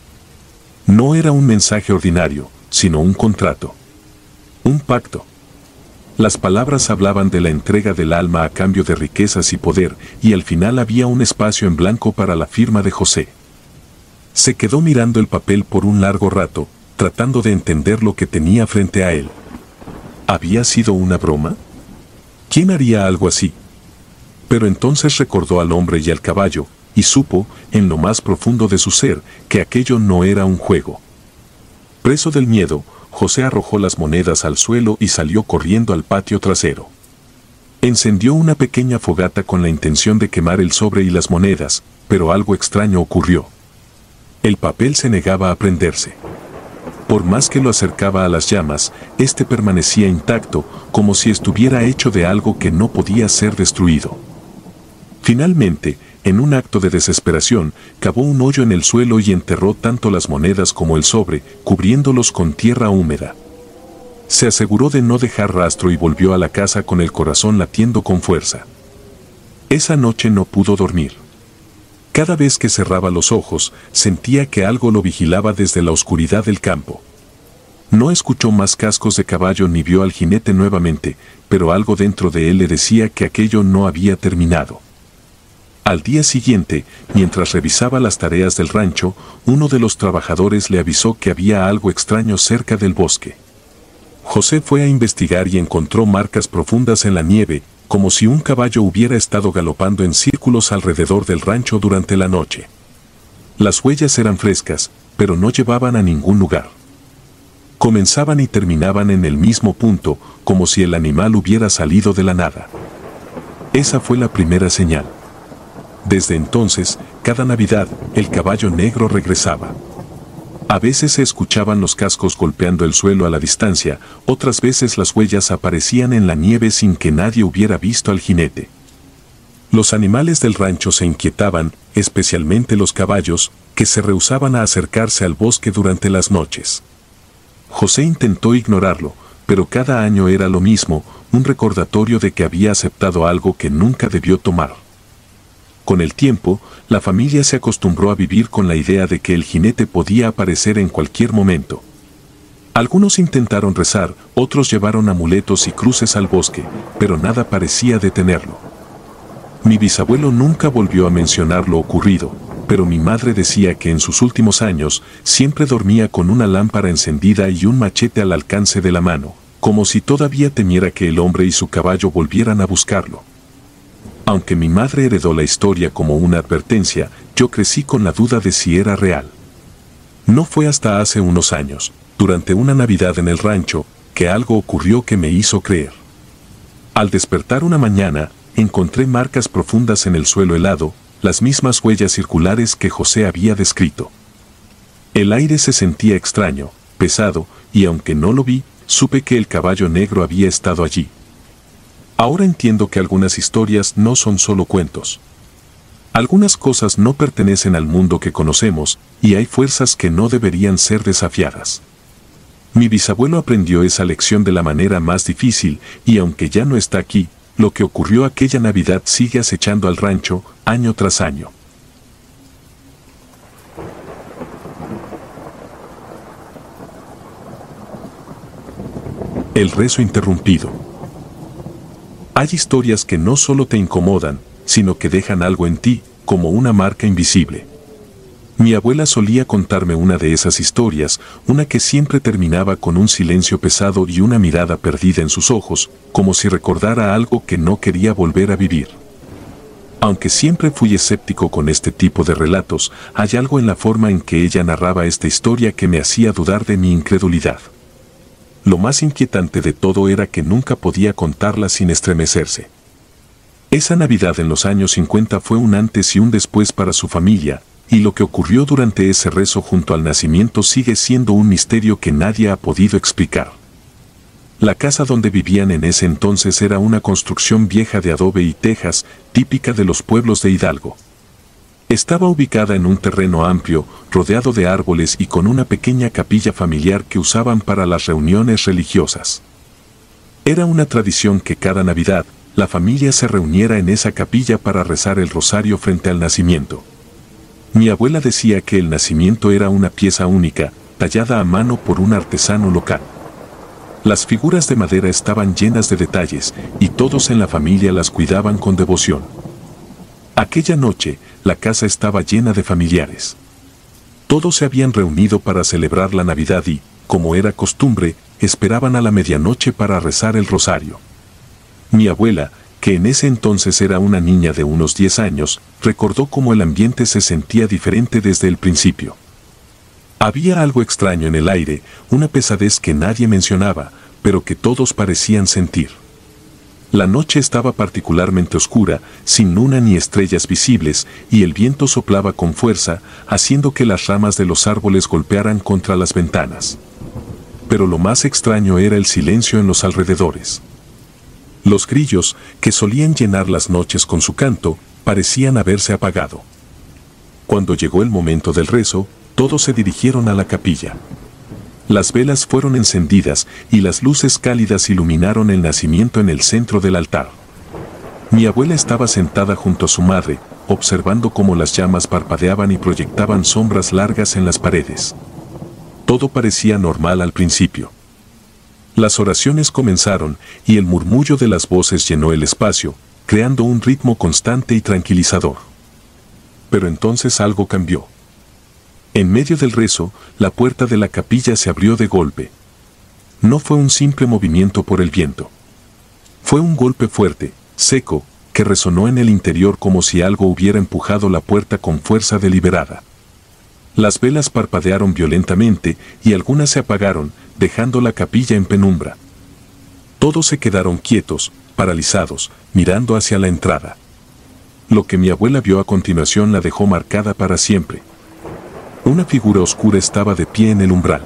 No era un mensaje ordinario, sino un contrato. Un pacto. Las palabras hablaban de la entrega del alma a cambio de riquezas y poder, y al final había un espacio en blanco para la firma de José. Se quedó mirando el papel por un largo rato, tratando de entender lo que tenía frente a él. ¿Había sido una broma? ¿Quién haría algo así? Pero entonces recordó al hombre y al caballo, y supo, en lo más profundo de su ser, que aquello no era un juego. Preso del miedo, José arrojó las monedas al suelo y salió corriendo al patio trasero. Encendió una pequeña fogata con la intención de quemar el sobre y las monedas, pero algo extraño ocurrió. El papel se negaba a prenderse. Por más que lo acercaba a las llamas, este permanecía intacto, como si estuviera hecho de algo que no podía ser destruido. Finalmente, en un acto de desesperación, cavó un hoyo en el suelo y enterró tanto las monedas como el sobre, cubriéndolos con tierra húmeda. Se aseguró de no dejar rastro y volvió a la casa con el corazón latiendo con fuerza. Esa noche no pudo dormir. Cada vez que cerraba los ojos, sentía que algo lo vigilaba desde la oscuridad del campo. No escuchó más cascos de caballo ni vio al jinete nuevamente, pero algo dentro de él le decía que aquello no había terminado. Al día siguiente, mientras revisaba las tareas del rancho, uno de los trabajadores le avisó que había algo extraño cerca del bosque. José fue a investigar y encontró marcas profundas en la nieve, como si un caballo hubiera estado galopando en círculos alrededor del rancho durante la noche. Las huellas eran frescas, pero no llevaban a ningún lugar. Comenzaban y terminaban en el mismo punto, como si el animal hubiera salido de la nada. Esa fue la primera señal. Desde entonces, cada Navidad, el caballo negro regresaba. A veces se escuchaban los cascos golpeando el suelo a la distancia, otras veces las huellas aparecían en la nieve sin que nadie hubiera visto al jinete. Los animales del rancho se inquietaban, especialmente los caballos, que se rehusaban a acercarse al bosque durante las noches. José intentó ignorarlo, pero cada año era lo mismo, un recordatorio de que había aceptado algo que nunca debió tomar. Con el tiempo, la familia se acostumbró a vivir con la idea de que el jinete podía aparecer en cualquier momento. Algunos intentaron rezar, otros llevaron amuletos y cruces al bosque, pero nada parecía detenerlo. Mi bisabuelo nunca volvió a mencionar lo ocurrido, pero mi madre decía que en sus últimos años siempre dormía con una lámpara encendida y un machete al alcance de la mano, como si todavía temiera que el hombre y su caballo volvieran a buscarlo. Aunque mi madre heredó la historia como una advertencia, yo crecí con la duda de si era real. No fue hasta hace unos años, durante una Navidad en el rancho, que algo ocurrió que me hizo creer. Al despertar una mañana, encontré marcas profundas en el suelo helado, las mismas huellas circulares que José había descrito. El aire se sentía extraño, pesado, y aunque no lo vi, supe que el caballo negro había estado allí. Ahora entiendo que algunas historias no son solo cuentos. Algunas cosas no pertenecen al mundo que conocemos, y hay fuerzas que no deberían ser desafiadas. Mi bisabuelo aprendió esa lección de la manera más difícil, y aunque ya no está aquí, lo que ocurrió aquella Navidad sigue acechando al rancho, año tras año. El rezo interrumpido. Hay historias que no solo te incomodan, sino que dejan algo en ti, como una marca invisible. Mi abuela solía contarme una de esas historias, una que siempre terminaba con un silencio pesado y una mirada perdida en sus ojos, como si recordara algo que no quería volver a vivir. Aunque siempre fui escéptico con este tipo de relatos, hay algo en la forma en que ella narraba esta historia que me hacía dudar de mi incredulidad. Lo más inquietante de todo era que nunca podía contarla sin estremecerse. Esa Navidad en los años 50 fue un antes y un después para su familia, y lo que ocurrió durante ese rezo junto al nacimiento sigue siendo un misterio que nadie ha podido explicar. La casa donde vivían en ese entonces era una construcción vieja de adobe y tejas, típica de los pueblos de Hidalgo. Estaba ubicada en un terreno amplio, rodeado de árboles y con una pequeña capilla familiar que usaban para las reuniones religiosas. Era una tradición que cada Navidad, la familia se reuniera en esa capilla para rezar el rosario frente al nacimiento. Mi abuela decía que el nacimiento era una pieza única, tallada a mano por un artesano local. Las figuras de madera estaban llenas de detalles, y todos en la familia las cuidaban con devoción. Aquella noche, la casa estaba llena de familiares. Todos se habían reunido para celebrar la Navidad y, como era costumbre, esperaban a la medianoche para rezar el rosario. Mi abuela, que en ese entonces era una niña de unos 10 años, recordó cómo el ambiente se sentía diferente desde el principio. Había algo extraño en el aire, una pesadez que nadie mencionaba, pero que todos parecían sentir. La noche estaba particularmente oscura, sin luna ni estrellas visibles, y el viento soplaba con fuerza, haciendo que las ramas de los árboles golpearan contra las ventanas. Pero lo más extraño era el silencio en los alrededores. Los grillos, que solían llenar las noches con su canto, parecían haberse apagado. Cuando llegó el momento del rezo, todos se dirigieron a la capilla. Las velas fueron encendidas y las luces cálidas iluminaron el nacimiento en el centro del altar. Mi abuela estaba sentada junto a su madre, observando cómo las llamas parpadeaban y proyectaban sombras largas en las paredes. Todo parecía normal al principio. Las oraciones comenzaron y el murmullo de las voces llenó el espacio, creando un ritmo constante y tranquilizador. Pero entonces algo cambió. En medio del rezo, la puerta de la capilla se abrió de golpe. No fue un simple movimiento por el viento. Fue un golpe fuerte, seco, que resonó en el interior como si algo hubiera empujado la puerta con fuerza deliberada. Las velas parpadearon violentamente y algunas se apagaron, dejando la capilla en penumbra. Todos se quedaron quietos, paralizados, mirando hacia la entrada. Lo que mi abuela vio a continuación la dejó marcada para siempre. Una figura oscura estaba de pie en el umbral.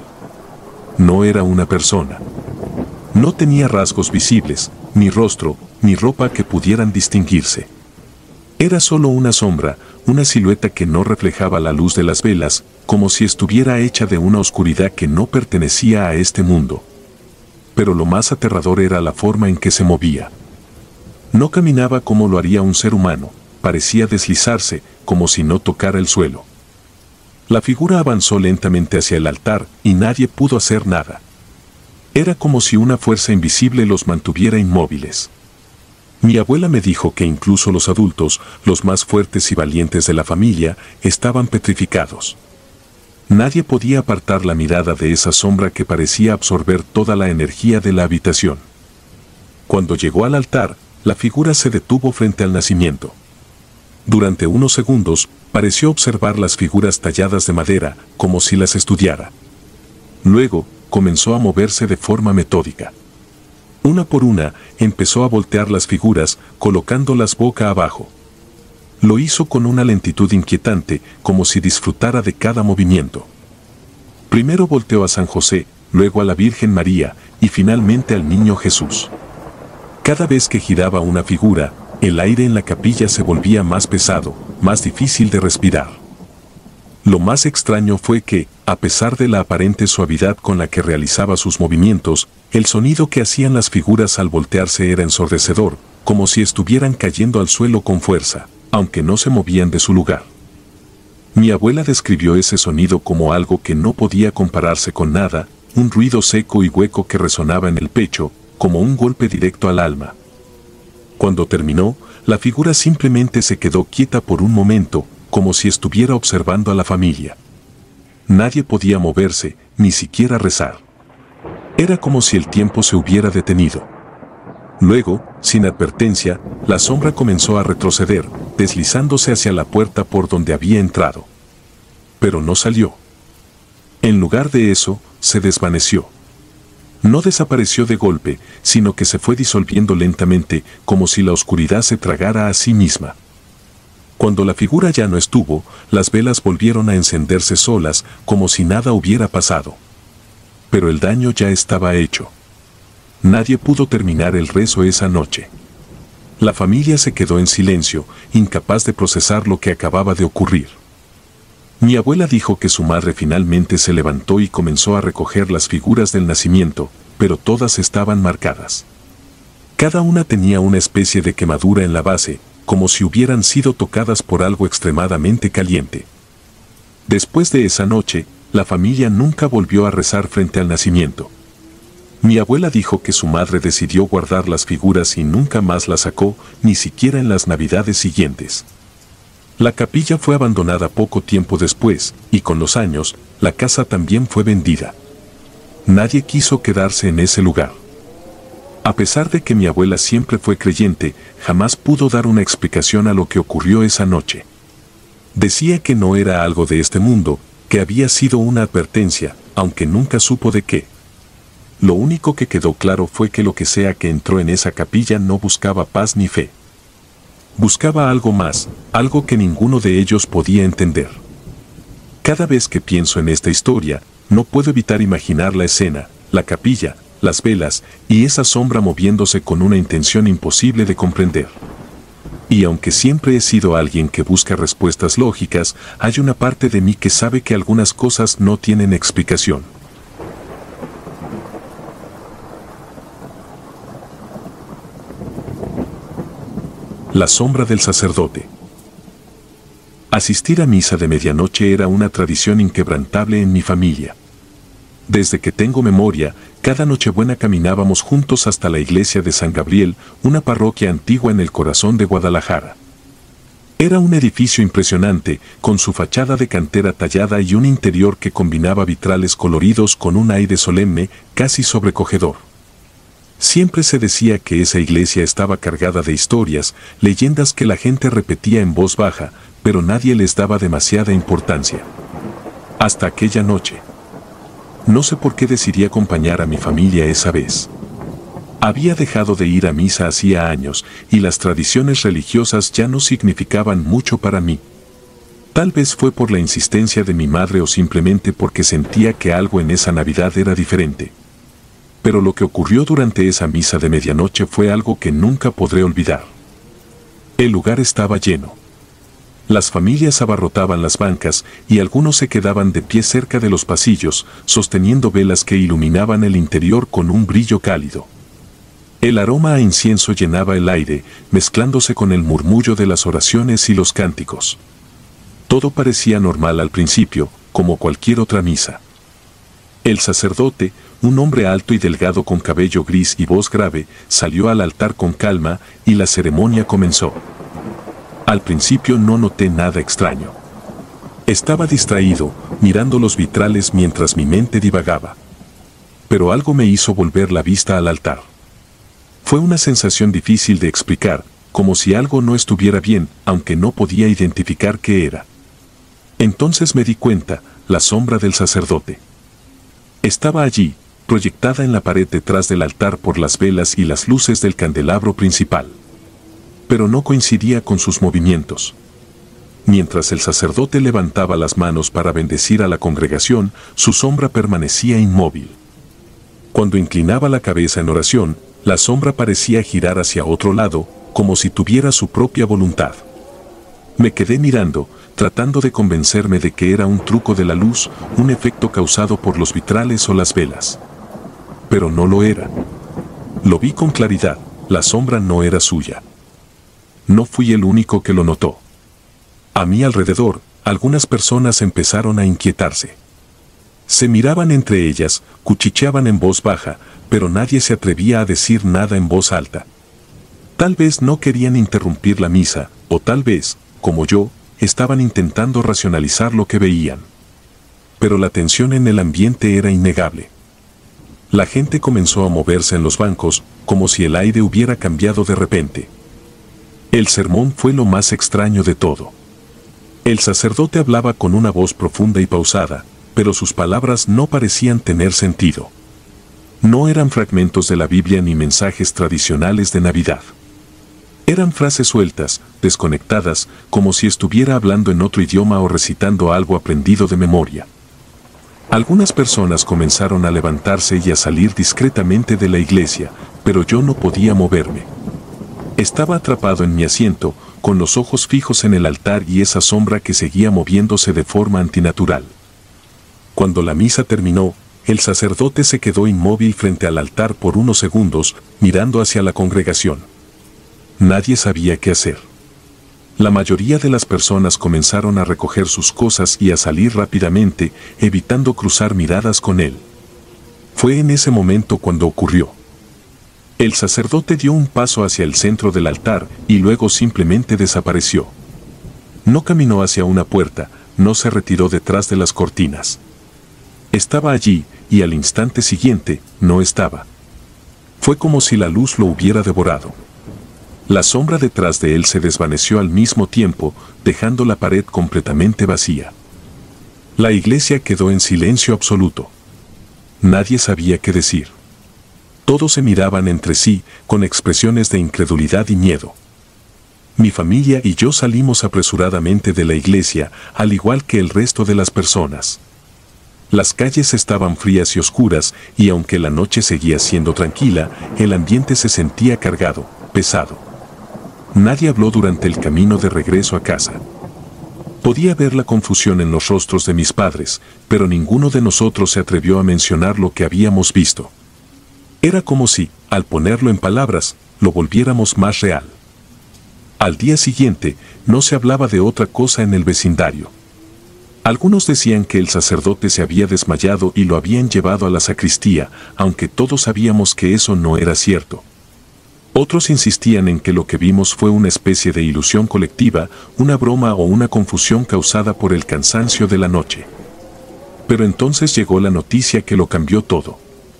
No era una persona. No tenía rasgos visibles, ni rostro, ni ropa que pudieran distinguirse. Era solo una sombra, una silueta que no reflejaba la luz de las velas, como si estuviera hecha de una oscuridad que no pertenecía a este mundo. Pero lo más aterrador era la forma en que se movía. No caminaba como lo haría un ser humano, parecía deslizarse, como si no tocara el suelo. La figura avanzó lentamente hacia el altar y nadie pudo hacer nada. Era como si una fuerza invisible los mantuviera inmóviles. Mi abuela me dijo que incluso los adultos, los más fuertes y valientes de la familia, estaban petrificados. Nadie podía apartar la mirada de esa sombra que parecía absorber toda la energía de la habitación. Cuando llegó al altar, la figura se detuvo frente al nacimiento. Durante unos segundos, pareció observar las figuras talladas de madera, como si las estudiara. Luego, comenzó a moverse de forma metódica. Una por una, empezó a voltear las figuras, colocándolas boca abajo. Lo hizo con una lentitud inquietante, como si disfrutara de cada movimiento. Primero volteó a San José, luego a la Virgen María, y finalmente al Niño Jesús. Cada vez que giraba una figura, el aire en la capilla se volvía más pesado, más difícil de respirar. Lo más extraño fue que, a pesar de la aparente suavidad con la que realizaba sus movimientos, el sonido que hacían las figuras al voltearse era ensordecedor, como si estuvieran cayendo al suelo con fuerza, aunque no se movían de su lugar. Mi abuela describió ese sonido como algo que no podía compararse con nada, un ruido seco y hueco que resonaba en el pecho, como un golpe directo al alma. Cuando terminó, la figura simplemente se quedó quieta por un momento, como si estuviera observando a la familia. Nadie podía moverse, ni siquiera rezar. Era como si el tiempo se hubiera detenido. Luego, sin advertencia, la sombra comenzó a retroceder, deslizándose hacia la puerta por donde había entrado. Pero no salió. En lugar de eso, se desvaneció. No desapareció de golpe, sino que se fue disolviendo lentamente, como si la oscuridad se tragara a sí misma. Cuando la figura ya no estuvo, las velas volvieron a encenderse solas, como si nada hubiera pasado. Pero el daño ya estaba hecho. Nadie pudo terminar el rezo esa noche. La familia se quedó en silencio, incapaz de procesar lo que acababa de ocurrir. Mi abuela dijo que su madre finalmente se levantó y comenzó a recoger las figuras del nacimiento, pero todas estaban marcadas. Cada una tenía una especie de quemadura en la base, como si hubieran sido tocadas por algo extremadamente caliente. Después de esa noche, la familia nunca volvió a rezar frente al nacimiento. Mi abuela dijo que su madre decidió guardar las figuras y nunca más las sacó, ni siquiera en las navidades siguientes. La capilla fue abandonada poco tiempo después, y con los años, la casa también fue vendida. Nadie quiso quedarse en ese lugar. A pesar de que mi abuela siempre fue creyente, jamás pudo dar una explicación a lo que ocurrió esa noche. Decía que no era algo de este mundo, que había sido una advertencia, aunque nunca supo de qué. Lo único que quedó claro fue que lo que sea que entró en esa capilla no buscaba paz ni fe. Buscaba algo más, algo que ninguno de ellos podía entender. Cada vez que pienso en esta historia, no puedo evitar imaginar la escena, la capilla, las velas y esa sombra moviéndose con una intención imposible de comprender. Y aunque siempre he sido alguien que busca respuestas lógicas, hay una parte de mí que sabe que algunas cosas no tienen explicación. La sombra del sacerdote. Asistir a misa de medianoche era una tradición inquebrantable en mi familia. Desde que tengo memoria, cada Nochebuena caminábamos juntos hasta la iglesia de San Gabriel, una parroquia antigua en el corazón de Guadalajara. Era un edificio impresionante, con su fachada de cantera tallada y un interior que combinaba vitrales coloridos con un aire solemne, casi sobrecogedor. Siempre se decía que esa iglesia estaba cargada de historias, leyendas que la gente repetía en voz baja, pero nadie les daba demasiada importancia. Hasta aquella noche. No sé por qué decidí acompañar a mi familia esa vez. Había dejado de ir a misa hacía años y las tradiciones religiosas ya no significaban mucho para mí. Tal vez fue por la insistencia de mi madre o simplemente porque sentía que algo en esa Navidad era diferente. Pero lo que ocurrió durante esa misa de medianoche fue algo que nunca podré olvidar. El lugar estaba lleno. Las familias abarrotaban las bancas y algunos se quedaban de pie cerca de los pasillos, sosteniendo velas que iluminaban el interior con un brillo cálido. El aroma a incienso llenaba el aire, mezclándose con el murmullo de las oraciones y los cánticos. Todo parecía normal al principio, como cualquier otra misa. El sacerdote, un hombre alto y delgado con cabello gris y voz grave, salió al altar con calma y la ceremonia comenzó. Al principio no noté nada extraño. Estaba distraído, mirando los vitrales mientras mi mente divagaba. Pero algo me hizo volver la vista al altar. Fue una sensación difícil de explicar, como si algo no estuviera bien, aunque no podía identificar qué era. Entonces me di cuenta, la sombra del sacerdote. Estaba allí, proyectada en la pared detrás del altar por las velas y las luces del candelabro principal. Pero no coincidía con sus movimientos. Mientras el sacerdote levantaba las manos para bendecir a la congregación, su sombra permanecía inmóvil. Cuando inclinaba la cabeza en oración, la sombra parecía girar hacia otro lado, como si tuviera su propia voluntad. Me quedé mirando, tratando de convencerme de que era un truco de la luz, un efecto causado por los vitrales o las velas. Pero no lo era. Lo vi con claridad, la sombra no era suya. No fui el único que lo notó. A mi alrededor, algunas personas empezaron a inquietarse. Se miraban entre ellas, cuchicheaban en voz baja, pero nadie se atrevía a decir nada en voz alta. Tal vez no querían interrumpir la misa, o tal vez, como yo, estaban intentando racionalizar lo que veían. Pero la tensión en el ambiente era innegable. La gente comenzó a moverse en los bancos, como si el aire hubiera cambiado de repente. El sermón fue lo más extraño de todo. El sacerdote hablaba con una voz profunda y pausada, pero sus palabras no parecían tener sentido. No eran fragmentos de la Biblia ni mensajes tradicionales de Navidad. Eran frases sueltas, desconectadas, como si estuviera hablando en otro idioma o recitando algo aprendido de memoria. Algunas personas comenzaron a levantarse y a salir discretamente de la iglesia, pero yo no podía moverme. Estaba atrapado en mi asiento, con los ojos fijos en el altar y esa sombra que seguía moviéndose de forma antinatural. Cuando la misa terminó, el sacerdote se quedó inmóvil frente al altar por unos segundos, mirando hacia la congregación. Nadie sabía qué hacer. La mayoría de las personas comenzaron a recoger sus cosas y a salir rápidamente, evitando cruzar miradas con él. Fue en ese momento cuando ocurrió. El sacerdote dio un paso hacia el centro del altar y luego simplemente desapareció. No caminó hacia una puerta, no se retiró detrás de las cortinas. Estaba allí, y al instante siguiente, no estaba. Fue como si la luz lo hubiera devorado. La sombra detrás de él se desvaneció al mismo tiempo, dejando la pared completamente vacía. La iglesia quedó en silencio absoluto. Nadie sabía qué decir. Todos se miraban entre sí, con expresiones de incredulidad y miedo. Mi familia y yo salimos apresuradamente de la iglesia, al igual que el resto de las personas. Las calles estaban frías y oscuras, y aunque la noche seguía siendo tranquila, el ambiente se sentía cargado, pesado. Nadie habló durante el camino de regreso a casa. Podía ver la confusión en los rostros de mis padres, pero ninguno de nosotros se atrevió a mencionar lo que habíamos visto. Era como si, al ponerlo en palabras, lo volviéramos más real. Al día siguiente, no se hablaba de otra cosa en el vecindario. Algunos decían que el sacerdote se había desmayado y lo habían llevado a la sacristía, aunque todos sabíamos que eso no era cierto. Otros insistían en que lo que vimos fue una especie de ilusión colectiva, una broma o una confusión causada por el cansancio de la noche. Pero entonces llegó la noticia que lo cambió todo.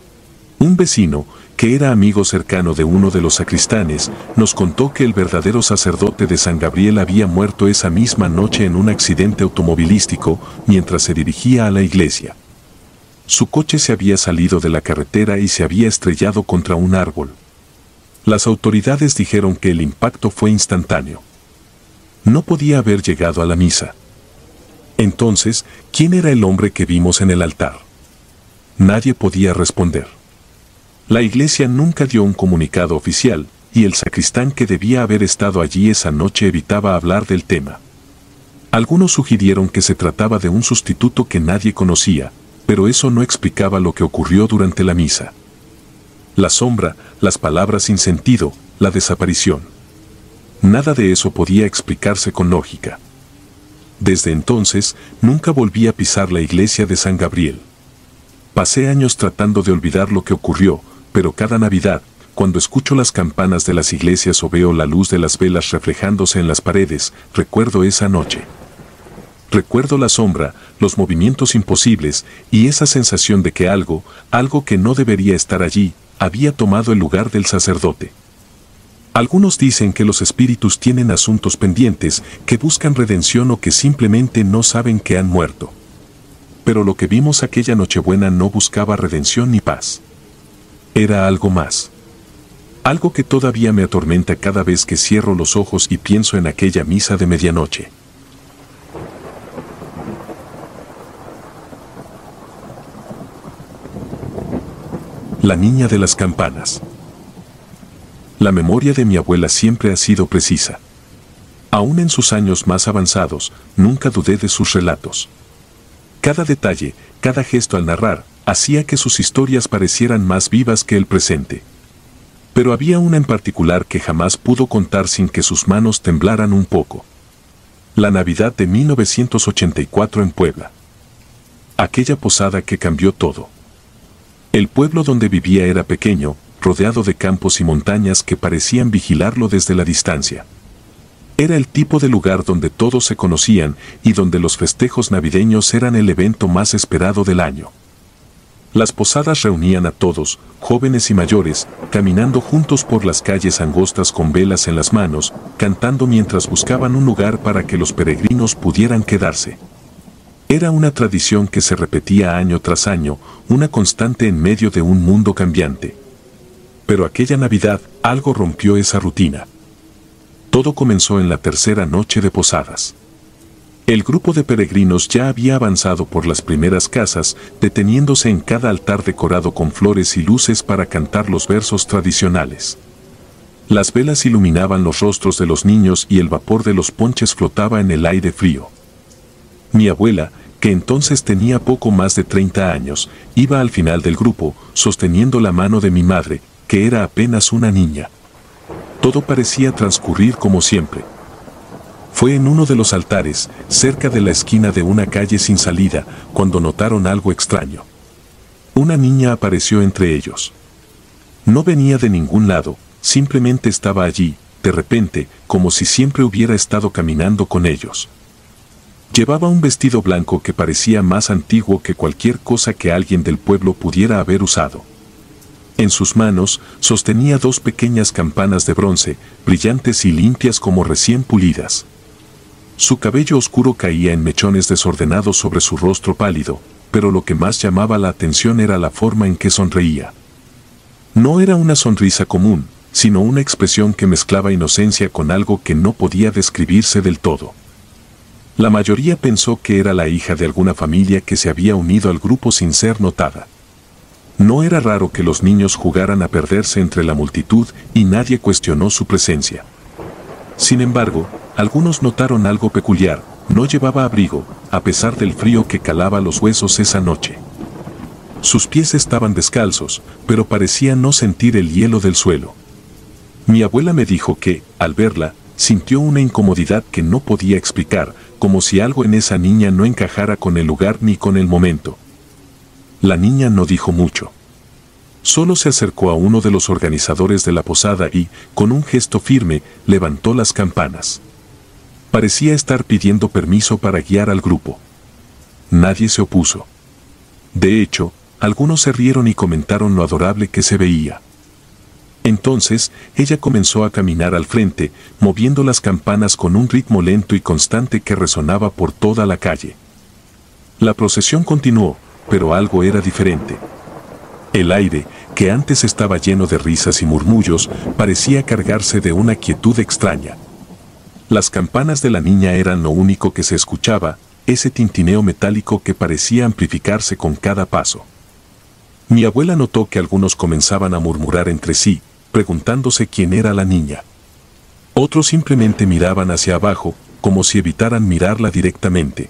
Un vecino, que era amigo cercano de uno de los sacristanes, nos contó que el verdadero sacerdote de San Gabriel había muerto esa misma noche en un accidente automovilístico mientras se dirigía a la iglesia. Su coche se había salido de la carretera y se había estrellado contra un árbol. Las autoridades dijeron que el impacto fue instantáneo. No podía haber llegado a la misa. Entonces, ¿quién era el hombre que vimos en el altar? Nadie podía responder. La iglesia nunca dio un comunicado oficial, y el sacristán que debía haber estado allí esa noche evitaba hablar del tema. Algunos sugirieron que se trataba de un sustituto que nadie conocía, pero eso no explicaba lo que ocurrió durante la misa. La sombra, las palabras sin sentido, la desaparición. Nada de eso podía explicarse con lógica. Desde entonces, nunca volví a pisar la iglesia de San Gabriel. Pasé años tratando de olvidar lo que ocurrió, pero cada Navidad, cuando escucho las campanas de las iglesias o veo la luz de las velas reflejándose en las paredes, recuerdo esa noche. Recuerdo la sombra, los movimientos imposibles y esa sensación de que algo que no debería estar allí, había tomado el lugar del sacerdote. Algunos dicen que los espíritus tienen asuntos pendientes, que buscan redención o que simplemente no saben que han muerto. Pero lo que vimos aquella Nochebuena no buscaba redención ni paz. Era algo más. Algo que todavía me atormenta cada vez que cierro los ojos y pienso en aquella misa de medianoche. La niña de las campanas. La memoria de mi abuela siempre ha sido precisa. Aún en sus años más avanzados, nunca dudé de sus relatos. Cada detalle, cada gesto al narrar, hacía que sus historias parecieran más vivas que el presente. Pero había una en particular que jamás pudo contar sin que sus manos temblaran un poco. La Navidad de 1984 en Puebla. Aquella posada que cambió todo. El pueblo donde vivía era pequeño, rodeado de campos y montañas que parecían vigilarlo desde la distancia. Era el tipo de lugar donde todos se conocían y donde los festejos navideños eran el evento más esperado del año. Las posadas reunían a todos, jóvenes y mayores, caminando juntos por las calles angostas con velas en las manos, cantando mientras buscaban un lugar para que los peregrinos pudieran quedarse. Era una tradición que se repetía año tras año, una constante en medio de un mundo cambiante. Pero aquella Navidad, algo rompió esa rutina. Todo comenzó en la tercera noche de posadas. El grupo de peregrinos ya había avanzado por las primeras casas, deteniéndose en cada altar decorado con flores y luces para cantar los versos tradicionales. Las velas iluminaban los rostros de los niños y el vapor de los ponches flotaba en el aire frío. Mi abuela, que entonces tenía poco más de 30 años, iba al final del grupo, sosteniendo la mano de mi madre, que era apenas una niña. Todo parecía transcurrir como siempre. Fue en uno de los altares, cerca de la esquina de una calle sin salida, cuando notaron algo extraño. Una niña apareció entre ellos. No venía de ningún lado, simplemente estaba allí, de repente, como si siempre hubiera estado caminando con ellos. Llevaba un vestido blanco que parecía más antiguo que cualquier cosa que alguien del pueblo pudiera haber usado. En sus manos, sostenía dos pequeñas campanas de bronce, brillantes y limpias como recién pulidas. Su cabello oscuro caía en mechones desordenados sobre su rostro pálido, pero lo que más llamaba la atención era la forma en que sonreía. No era una sonrisa común, sino una expresión que mezclaba inocencia con algo que no podía describirse del todo. La mayoría pensó que era la hija de alguna familia que se había unido al grupo sin ser notada. No era raro que los niños jugaran a perderse entre la multitud y nadie cuestionó su presencia. Sin embargo, algunos notaron algo peculiar: no llevaba abrigo, a pesar del frío que calaba los huesos esa noche. Sus pies estaban descalzos, pero parecía no sentir el hielo del suelo. Mi abuela me dijo que, al verla, sintió una incomodidad que no podía explicar, como si algo en esa niña no encajara con el lugar ni con el momento. La niña no dijo mucho. Solo se acercó a uno de los organizadores de la posada y, con un gesto firme, levantó las campanas. Parecía estar pidiendo permiso para guiar al grupo. Nadie se opuso. De hecho, algunos se rieron y comentaron lo adorable que se veía. Entonces, ella comenzó a caminar al frente, moviendo las campanas con un ritmo lento y constante que resonaba por toda la calle. La procesión continuó, pero algo era diferente. El aire, que antes estaba lleno de risas y murmullos, parecía cargarse de una quietud extraña. Las campanas de la niña eran lo único que se escuchaba, ese tintineo metálico que parecía amplificarse con cada paso. Mi abuela notó que algunos comenzaban a murmurar entre sí, preguntándose quién era la niña. Otros simplemente miraban hacia abajo, como si evitaran mirarla directamente.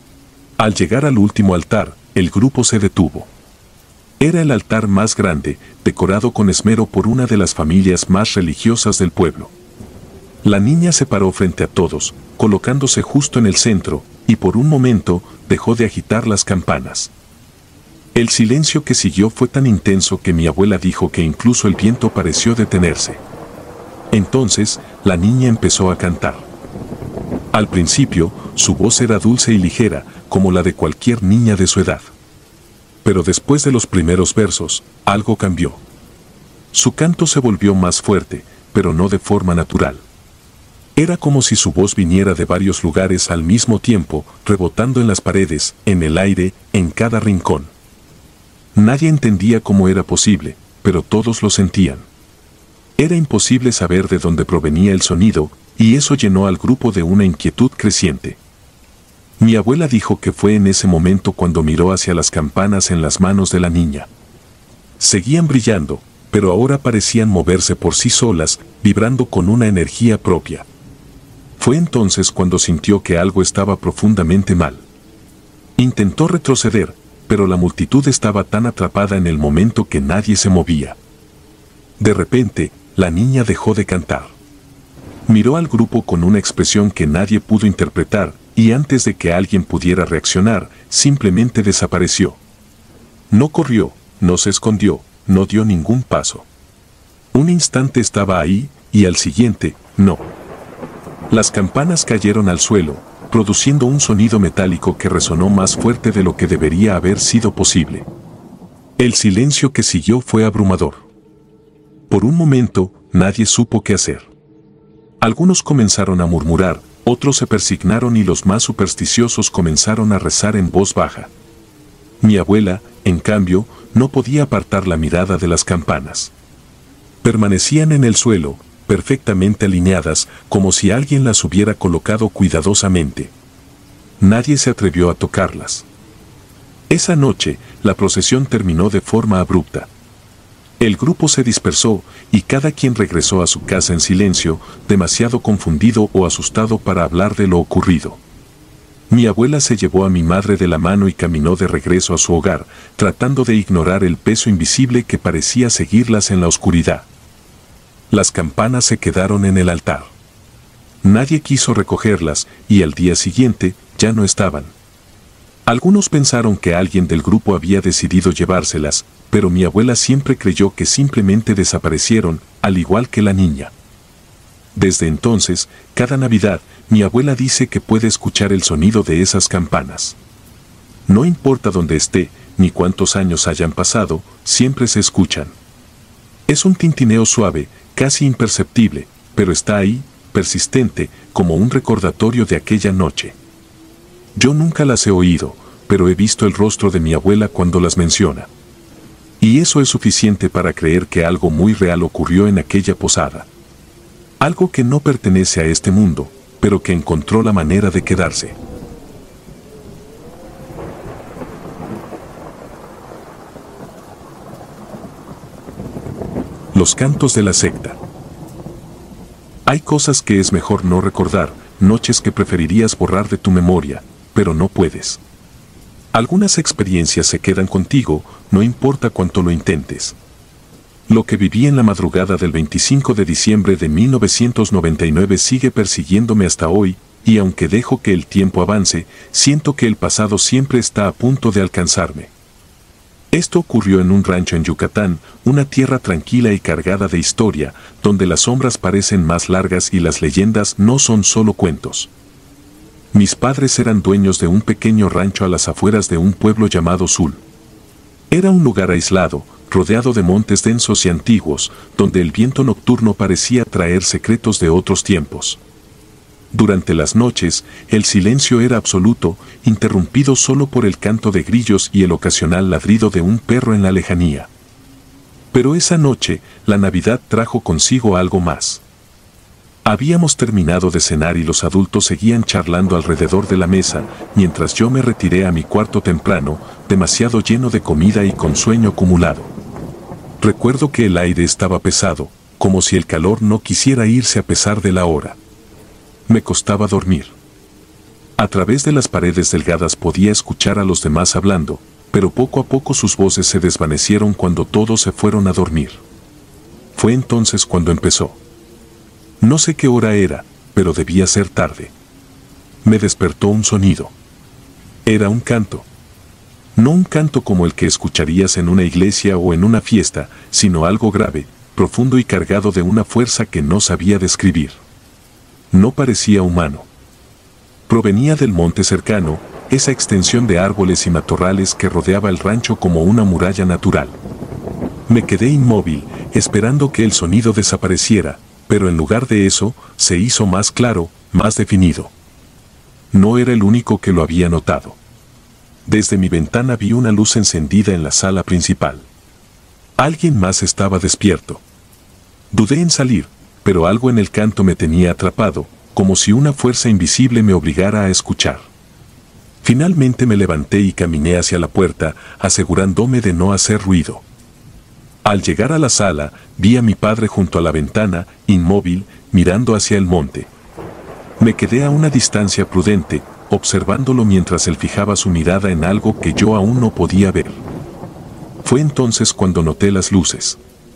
Al llegar al último altar, el grupo se detuvo. Era el altar más grande, decorado con esmero por una de las familias más religiosas del pueblo. La niña se paró frente a todos, colocándose justo en el centro, y por un momento dejó de agitar las campanas. El silencio que siguió fue tan intenso que mi abuela dijo que incluso el viento pareció detenerse. Entonces, la niña empezó a cantar. Al principio, su voz era dulce y ligera, como la de cualquier niña de su edad. Pero después de los primeros versos, algo cambió. Su canto se volvió más fuerte, pero no de forma natural. Era como si su voz viniera de varios lugares al mismo tiempo, rebotando en las paredes, en el aire, en cada rincón. Nadie entendía cómo era posible, pero todos lo sentían. Era imposible saber de dónde provenía el sonido, y eso llenó al grupo de una inquietud creciente. Mi abuela dijo que fue en ese momento cuando miró hacia las campanas en las manos de la niña. Seguían brillando, pero ahora parecían moverse por sí solas, vibrando con una energía propia. Fue entonces cuando sintió que algo estaba profundamente mal. Intentó retroceder, pero la multitud estaba tan atrapada en el momento que nadie se movía. De repente, la niña dejó de cantar. Miró al grupo con una expresión que nadie pudo interpretar, y antes de que alguien pudiera reaccionar, simplemente desapareció. No corrió, no se escondió, no dio ningún paso. Un instante estaba ahí, y al siguiente, no. Las campanas cayeron al suelo, produciendo un sonido metálico que resonó más fuerte de lo que debería haber sido posible. El silencio que siguió fue abrumador. Por un momento, nadie supo qué hacer. Algunos comenzaron a murmurar, otros se persignaron y los más supersticiosos comenzaron a rezar en voz baja. Mi abuela, en cambio, no podía apartar la mirada de las campanas. Permanecían en el suelo, perfectamente alineadas, como si alguien las hubiera colocado cuidadosamente. Nadie se atrevió a tocarlas. Esa noche, la procesión terminó de forma abrupta. El grupo se dispersó y cada quien regresó a su casa en silencio, demasiado confundido o asustado para hablar de lo ocurrido. Mi abuela se llevó a mi madre de la mano y caminó de regreso a su hogar, tratando de ignorar el peso invisible que parecía seguirlas en la oscuridad. Las campanas se quedaron en el altar. Nadie quiso recogerlas y al día siguiente ya no estaban. Algunos pensaron que alguien del grupo había decidido llevárselas, pero mi abuela siempre creyó que simplemente desaparecieron, al igual que la niña. Desde entonces, cada Navidad, mi abuela dice que puede escuchar el sonido de esas campanas. No importa dónde esté, ni cuántos años hayan pasado, siempre se escuchan. Es un tintineo suave, casi imperceptible, pero está ahí, persistente, como un recordatorio de aquella noche. Yo nunca las he oído, pero he visto el rostro de mi abuela cuando las menciona. Y eso es suficiente para creer que algo muy real ocurrió en aquella posada. Algo que no pertenece a este mundo, pero que encontró la manera de quedarse. Los cantos de la secta. Hay cosas que es mejor no recordar, noches que preferirías borrar de tu memoria, pero no puedes. Algunas experiencias se quedan contigo, no importa cuánto lo intentes. Lo que viví en la madrugada del 25 de diciembre de 1999 sigue persiguiéndome hasta hoy, y aunque dejo que el tiempo avance, siento que el pasado siempre está a punto de alcanzarme. Esto ocurrió en un rancho en Yucatán, una tierra tranquila y cargada de historia, donde las sombras parecen más largas y las leyendas no son solo cuentos. Mis padres eran dueños de un pequeño rancho a las afueras de un pueblo llamado Sul. Era un lugar aislado, rodeado de montes densos y antiguos, donde el viento nocturno parecía traer secretos de otros tiempos. Durante las noches, el silencio era absoluto, interrumpido solo por el canto de grillos y el ocasional ladrido de un perro en la lejanía. Pero esa noche, la Navidad trajo consigo algo más. Habíamos terminado de cenar y los adultos seguían charlando alrededor de la mesa, mientras yo me retiré a mi cuarto temprano, demasiado lleno de comida y con sueño acumulado. Recuerdo que el aire estaba pesado, como si el calor no quisiera irse a pesar de la hora. Me costaba dormir. A través de las paredes delgadas podía escuchar a los demás hablando, pero poco a poco sus voces se desvanecieron cuando todos se fueron a dormir. Fue entonces cuando empezó. No sé qué hora era, pero debía ser tarde. Me despertó un sonido. Era un canto. No un canto como el que escucharías en una iglesia o en una fiesta, sino algo grave, profundo y cargado de una fuerza que no sabía describir. No parecía humano. Provenía del monte cercano, esa extensión de árboles y matorrales que rodeaba el rancho como una muralla natural. Me quedé inmóvil, esperando que el sonido desapareciera, pero en lugar de eso, se hizo más claro, más definido. No era el único que lo había notado. Desde mi ventana vi una luz encendida en la sala principal. Alguien más estaba despierto. Dudé en salir, pero algo en el canto me tenía atrapado, como si una fuerza invisible me obligara a escuchar. Finalmente me levanté y caminé hacia la puerta, asegurándome de no hacer ruido. Al llegar a la sala, vi a mi padre junto a la ventana, inmóvil, mirando hacia el monte. Me quedé a una distancia prudente, observándolo mientras él fijaba su mirada en algo que yo aún no podía ver. Fue entonces cuando noté las luces.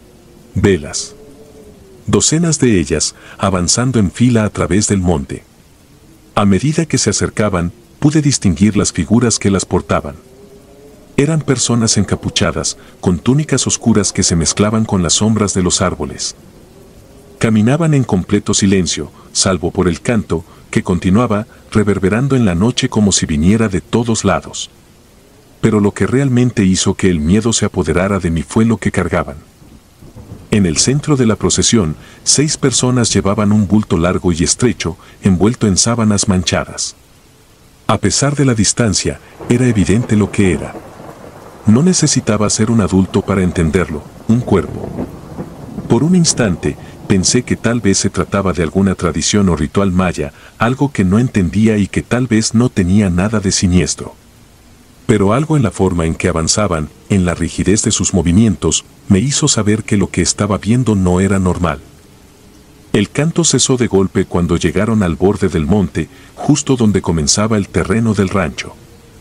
Velas. Docenas de ellas, avanzando en fila a través del monte. A medida que se acercaban, pude distinguir las figuras que las portaban. Eran personas encapuchadas, con túnicas oscuras que se mezclaban con las sombras de los árboles. Caminaban en completo silencio, salvo por el canto, que continuaba, reverberando en la noche como si viniera de todos lados. pero lo que realmente hizo que el miedo se apoderara de mí fue lo que cargaban. En el centro de la procesión, 6 personas llevaban un bulto largo y estrecho, envuelto en sábanas manchadas. A pesar de la distancia, era evidente lo que era. No necesitaba ser un adulto para entenderlo, un cuerpo. Por un instante, pensé que tal vez se trataba de alguna tradición o ritual maya, algo que no entendía y que tal vez no tenía nada de siniestro. Pero algo en la forma en que avanzaban, en la rigidez de sus movimientos, me hizo saber que lo que estaba viendo no era normal. El canto cesó de golpe cuando llegaron al borde del monte, justo donde comenzaba el terreno del rancho.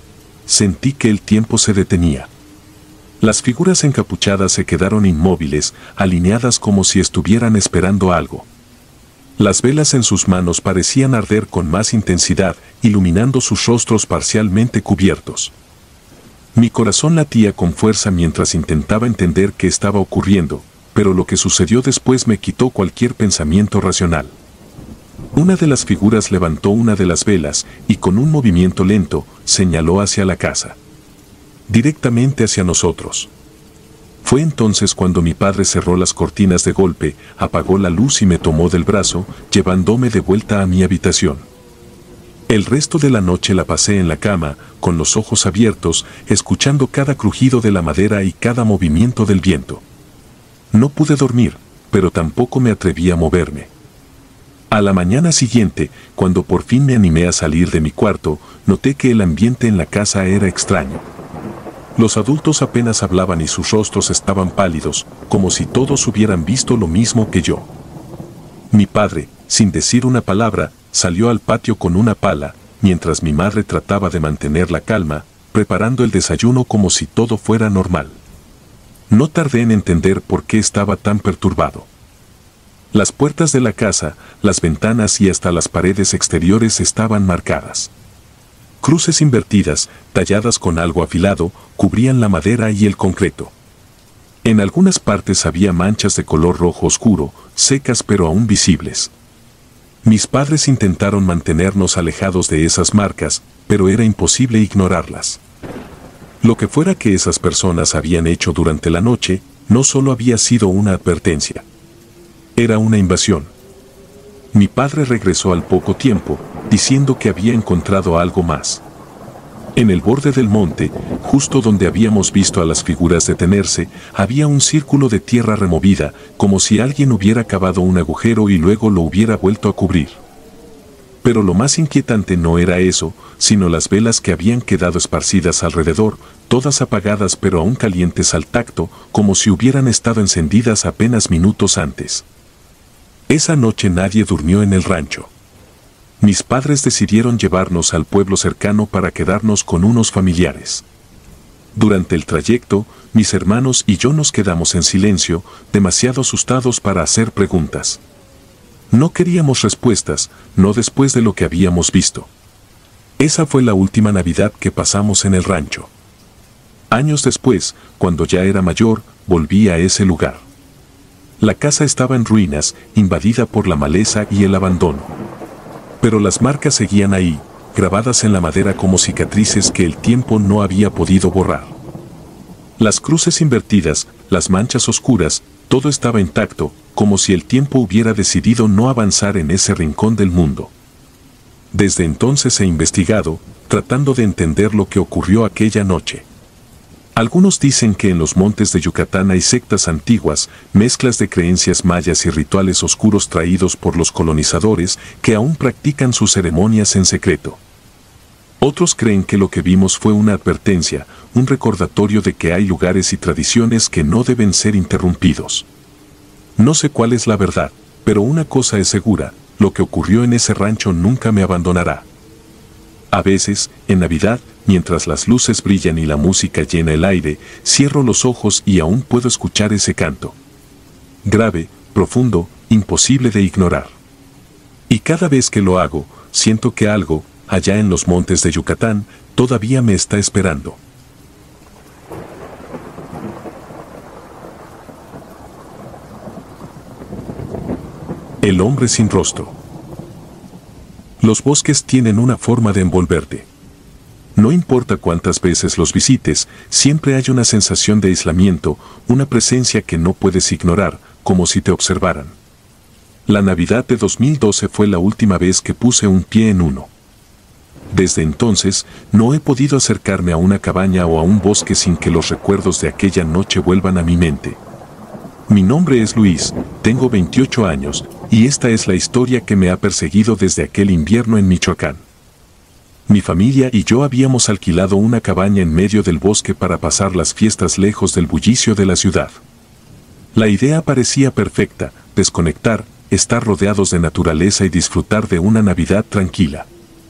Sentí que el tiempo se detenía. Las figuras encapuchadas se quedaron inmóviles, alineadas como si estuvieran esperando algo. Las velas en sus manos parecían arder con más intensidad, iluminando sus rostros parcialmente cubiertos. Mi corazón latía con fuerza mientras intentaba entender qué estaba ocurriendo, pero lo que sucedió después me quitó cualquier pensamiento racional. Una de las figuras levantó una de las velas y con un movimiento lento señaló hacia la casa. Directamente hacia nosotros. Fue entonces cuando mi padre cerró las cortinas de golpe, apagó la luz y me tomó del brazo, llevándome de vuelta a mi habitación. El resto de la noche la pasé en la cama, con los ojos abiertos, escuchando cada crujido de la madera y cada movimiento del viento. No pude dormir, pero tampoco me atreví a moverme. A la mañana siguiente, cuando por fin me animé a salir de mi cuarto, noté que el ambiente en la casa era extraño. Los adultos apenas hablaban y sus rostros estaban pálidos, como si todos hubieran visto lo mismo que yo. Mi padre, sin decir una palabra, salió al patio con una pala, mientras mi madre trataba de mantener la calma, preparando el desayuno como si todo fuera normal. No tardé en entender por qué estaba tan perturbado. Las puertas de la casa, las ventanas y hasta las paredes exteriores estaban marcadas. Cruces invertidas, talladas con algo afilado, cubrían la madera y el concreto. En algunas partes había manchas de color rojo oscuro, secas pero aún visibles. Mis padres intentaron mantenernos alejados de esas marcas, pero era imposible ignorarlas. Lo que fuera que esas personas habían hecho durante la noche, no solo había sido una advertencia. Era una invasión. Mi padre regresó al poco tiempo, diciendo que había encontrado algo más. En el borde del monte, justo donde habíamos visto a las figuras detenerse, había un círculo de tierra removida, como si alguien hubiera cavado un agujero y luego lo hubiera vuelto a cubrir. Pero lo más inquietante no era eso, sino las velas que habían quedado esparcidas alrededor, todas apagadas pero aún calientes al tacto, como si hubieran estado encendidas apenas minutos antes. Esa noche nadie durmió en el rancho. Mis padres decidieron llevarnos al pueblo cercano para quedarnos con unos familiares. Durante el trayecto, mis hermanos y yo nos quedamos en silencio, demasiado asustados para hacer preguntas. No queríamos respuestas, no después de lo que habíamos visto. Esa fue la última Navidad que pasamos en el rancho. Años después, cuando ya era mayor, volví a ese lugar. La casa estaba en ruinas, invadida por la maleza y el abandono. Pero las marcas seguían ahí, grabadas en la madera como cicatrices que el tiempo no había podido borrar. Las cruces invertidas, las manchas oscuras, todo estaba intacto, como si el tiempo hubiera decidido no avanzar en ese rincón del mundo. Desde entonces he investigado, tratando de entender lo que ocurrió aquella noche. Algunos dicen que en los montes de Yucatán hay sectas antiguas, mezclas de creencias mayas y rituales oscuros traídos por los colonizadores que aún practican sus ceremonias en secreto. Otros creen que lo que vimos fue una advertencia, un recordatorio de que hay lugares y tradiciones que no deben ser interrumpidos. No sé cuál es la verdad, pero una cosa es segura, lo que ocurrió en ese rancho nunca me abandonará. A veces, en Navidad, mientras las luces brillan y la música llena el aire, cierro los ojos y aún puedo escuchar ese canto. Grave, profundo, imposible de ignorar. Y cada vez que lo hago, siento que algo, allá en los montes de Yucatán, todavía me está esperando. El hombre sin rostro. Los bosques tienen una forma de envolverte. No No importa cuántas veces los visites, siempre hay una sensación de aislamiento, una presencia que no puedes ignorar, como si te observaran. La Navidad de 2012 fue la última vez que puse un pie en uno. Desde entonces, no he podido acercarme a una cabaña o a un bosque sin que los recuerdos de aquella noche vuelvan a mi mente. Mi nombre es Luis, tengo 28 años, y esta es la historia que me ha perseguido desde aquel invierno en Michoacán. Mi familia y yo habíamos alquilado una cabaña en medio del bosque para pasar las fiestas lejos del bullicio de la ciudad. La idea parecía perfecta, desconectar, estar rodeados de naturaleza y disfrutar de una Navidad tranquila.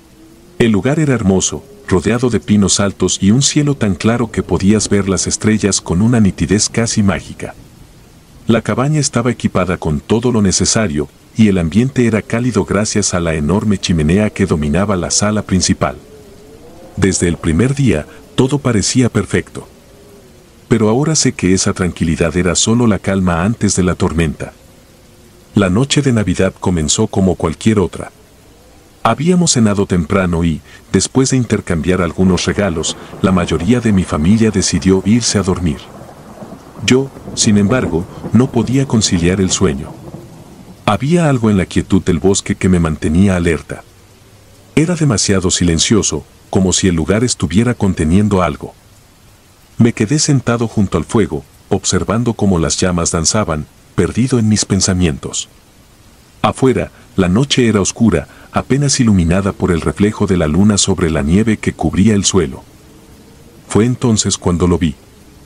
El lugar era hermoso, rodeado de pinos altos y un cielo tan claro que podías ver las estrellas con una nitidez casi mágica. La cabaña estaba equipada con todo lo necesario, y el ambiente era cálido gracias a la enorme chimenea que dominaba la sala principal. Desde el primer día, todo parecía perfecto. Pero ahora sé que esa tranquilidad era solo la calma antes de la tormenta. La noche de Navidad comenzó como cualquier otra. Habíamos cenado temprano y, después de intercambiar algunos regalos, la mayoría de mi familia decidió irse a dormir. Yo, sin embargo, no podía conciliar el sueño. Había algo en la quietud del bosque que me mantenía alerta. Era demasiado silencioso, como si el lugar estuviera conteniendo algo. Me quedé sentado junto al fuego, observando cómo las llamas danzaban, perdido en mis pensamientos. Afuera, la noche era oscura, apenas iluminada por el reflejo de la luna sobre la nieve que cubría el suelo. Fue entonces cuando lo vi.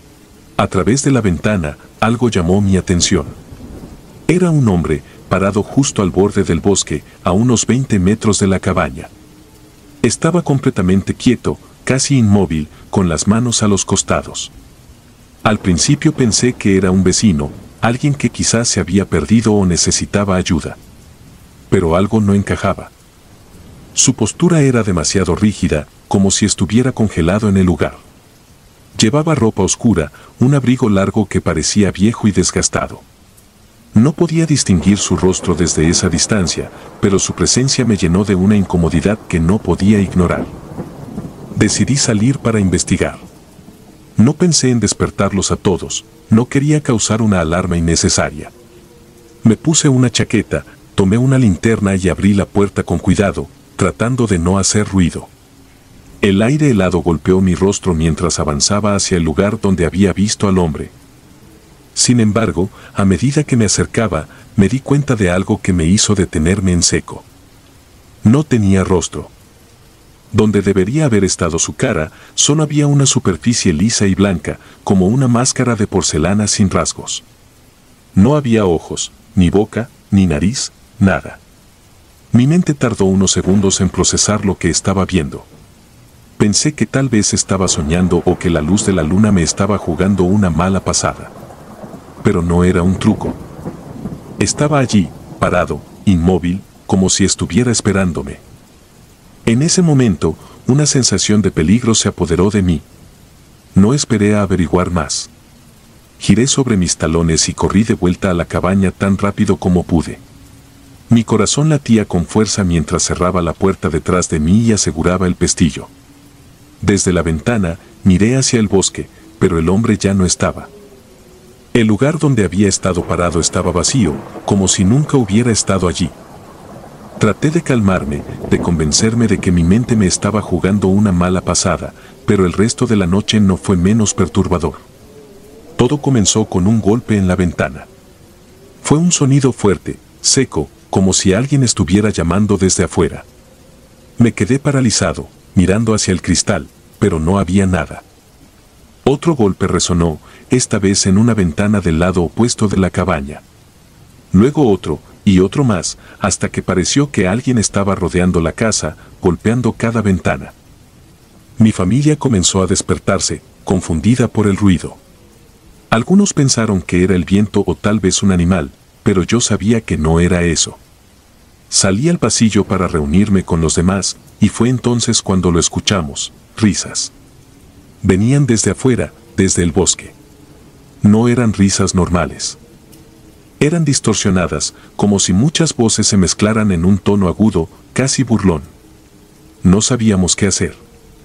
A través de la ventana, algo llamó mi atención. Era un hombre, parado justo al borde del bosque, a unos 20 metros de la cabaña. Estaba completamente quieto, casi inmóvil, con las manos a los costados. Al principio pensé que era un vecino, alguien que quizás se había perdido o necesitaba ayuda. Pero algo no encajaba. Su postura era demasiado rígida, como si estuviera congelado en el lugar. Llevaba ropa oscura, un abrigo largo que parecía viejo y desgastado. No podía distinguir su rostro desde esa distancia, pero su presencia me llenó de una incomodidad que no podía ignorar. Decidí salir para investigar. No pensé en despertarlos a todos, no quería causar una alarma innecesaria. Me puse una chaqueta, tomé una linterna y abrí la puerta con cuidado, tratando de no hacer ruido. El aire helado golpeó mi rostro mientras avanzaba hacia el lugar donde había visto al hombre. Sin embargo, a medida que me acercaba, me di cuenta de algo que me hizo detenerme en seco. No tenía rostro. Donde debería haber estado su cara, solo había una superficie lisa y blanca, como una máscara de porcelana sin rasgos. No había ojos, ni boca, ni nariz, nada. Mi mente tardó unos segundos en procesar lo que estaba viendo. Pensé que tal vez estaba soñando o que la luz de la luna me estaba jugando una mala pasada. Pero no era un truco. Estaba allí, parado, inmóvil, como si estuviera esperándome. En ese momento, una sensación de peligro se apoderó de mí. No esperé a averiguar más. Giré sobre mis talones y corrí de vuelta a la cabaña tan rápido como pude. Mi corazón latía con fuerza mientras cerraba la puerta detrás de mí y aseguraba el pestillo. Desde la ventana, miré hacia el bosque, pero el hombre ya no estaba. El lugar donde había estado parado estaba vacío, como si nunca hubiera estado allí. Traté de calmarme, de convencerme de que mi mente me estaba jugando una mala pasada, pero el resto de la noche no fue menos perturbador. Todo comenzó con un golpe en la ventana. Fue un sonido fuerte, seco, como si alguien estuviera llamando desde afuera. Me quedé paralizado, mirando hacia el cristal, pero no había nada. Otro golpe resonó, esta vez en una ventana del lado opuesto de la cabaña. Luego otro, y otro más, hasta que pareció que alguien estaba rodeando la casa, golpeando cada ventana. Mi familia comenzó a despertarse, confundida por el ruido. Algunos pensaron que era el viento o tal vez un animal, pero yo sabía que no era eso. Salí al pasillo para reunirme con los demás, y fue entonces cuando lo escuchamos, risas. Venían desde afuera, desde el bosque. No eran risas normales. Eran distorsionadas, como si muchas voces se mezclaran en un tono agudo, casi burlón. No sabíamos qué hacer.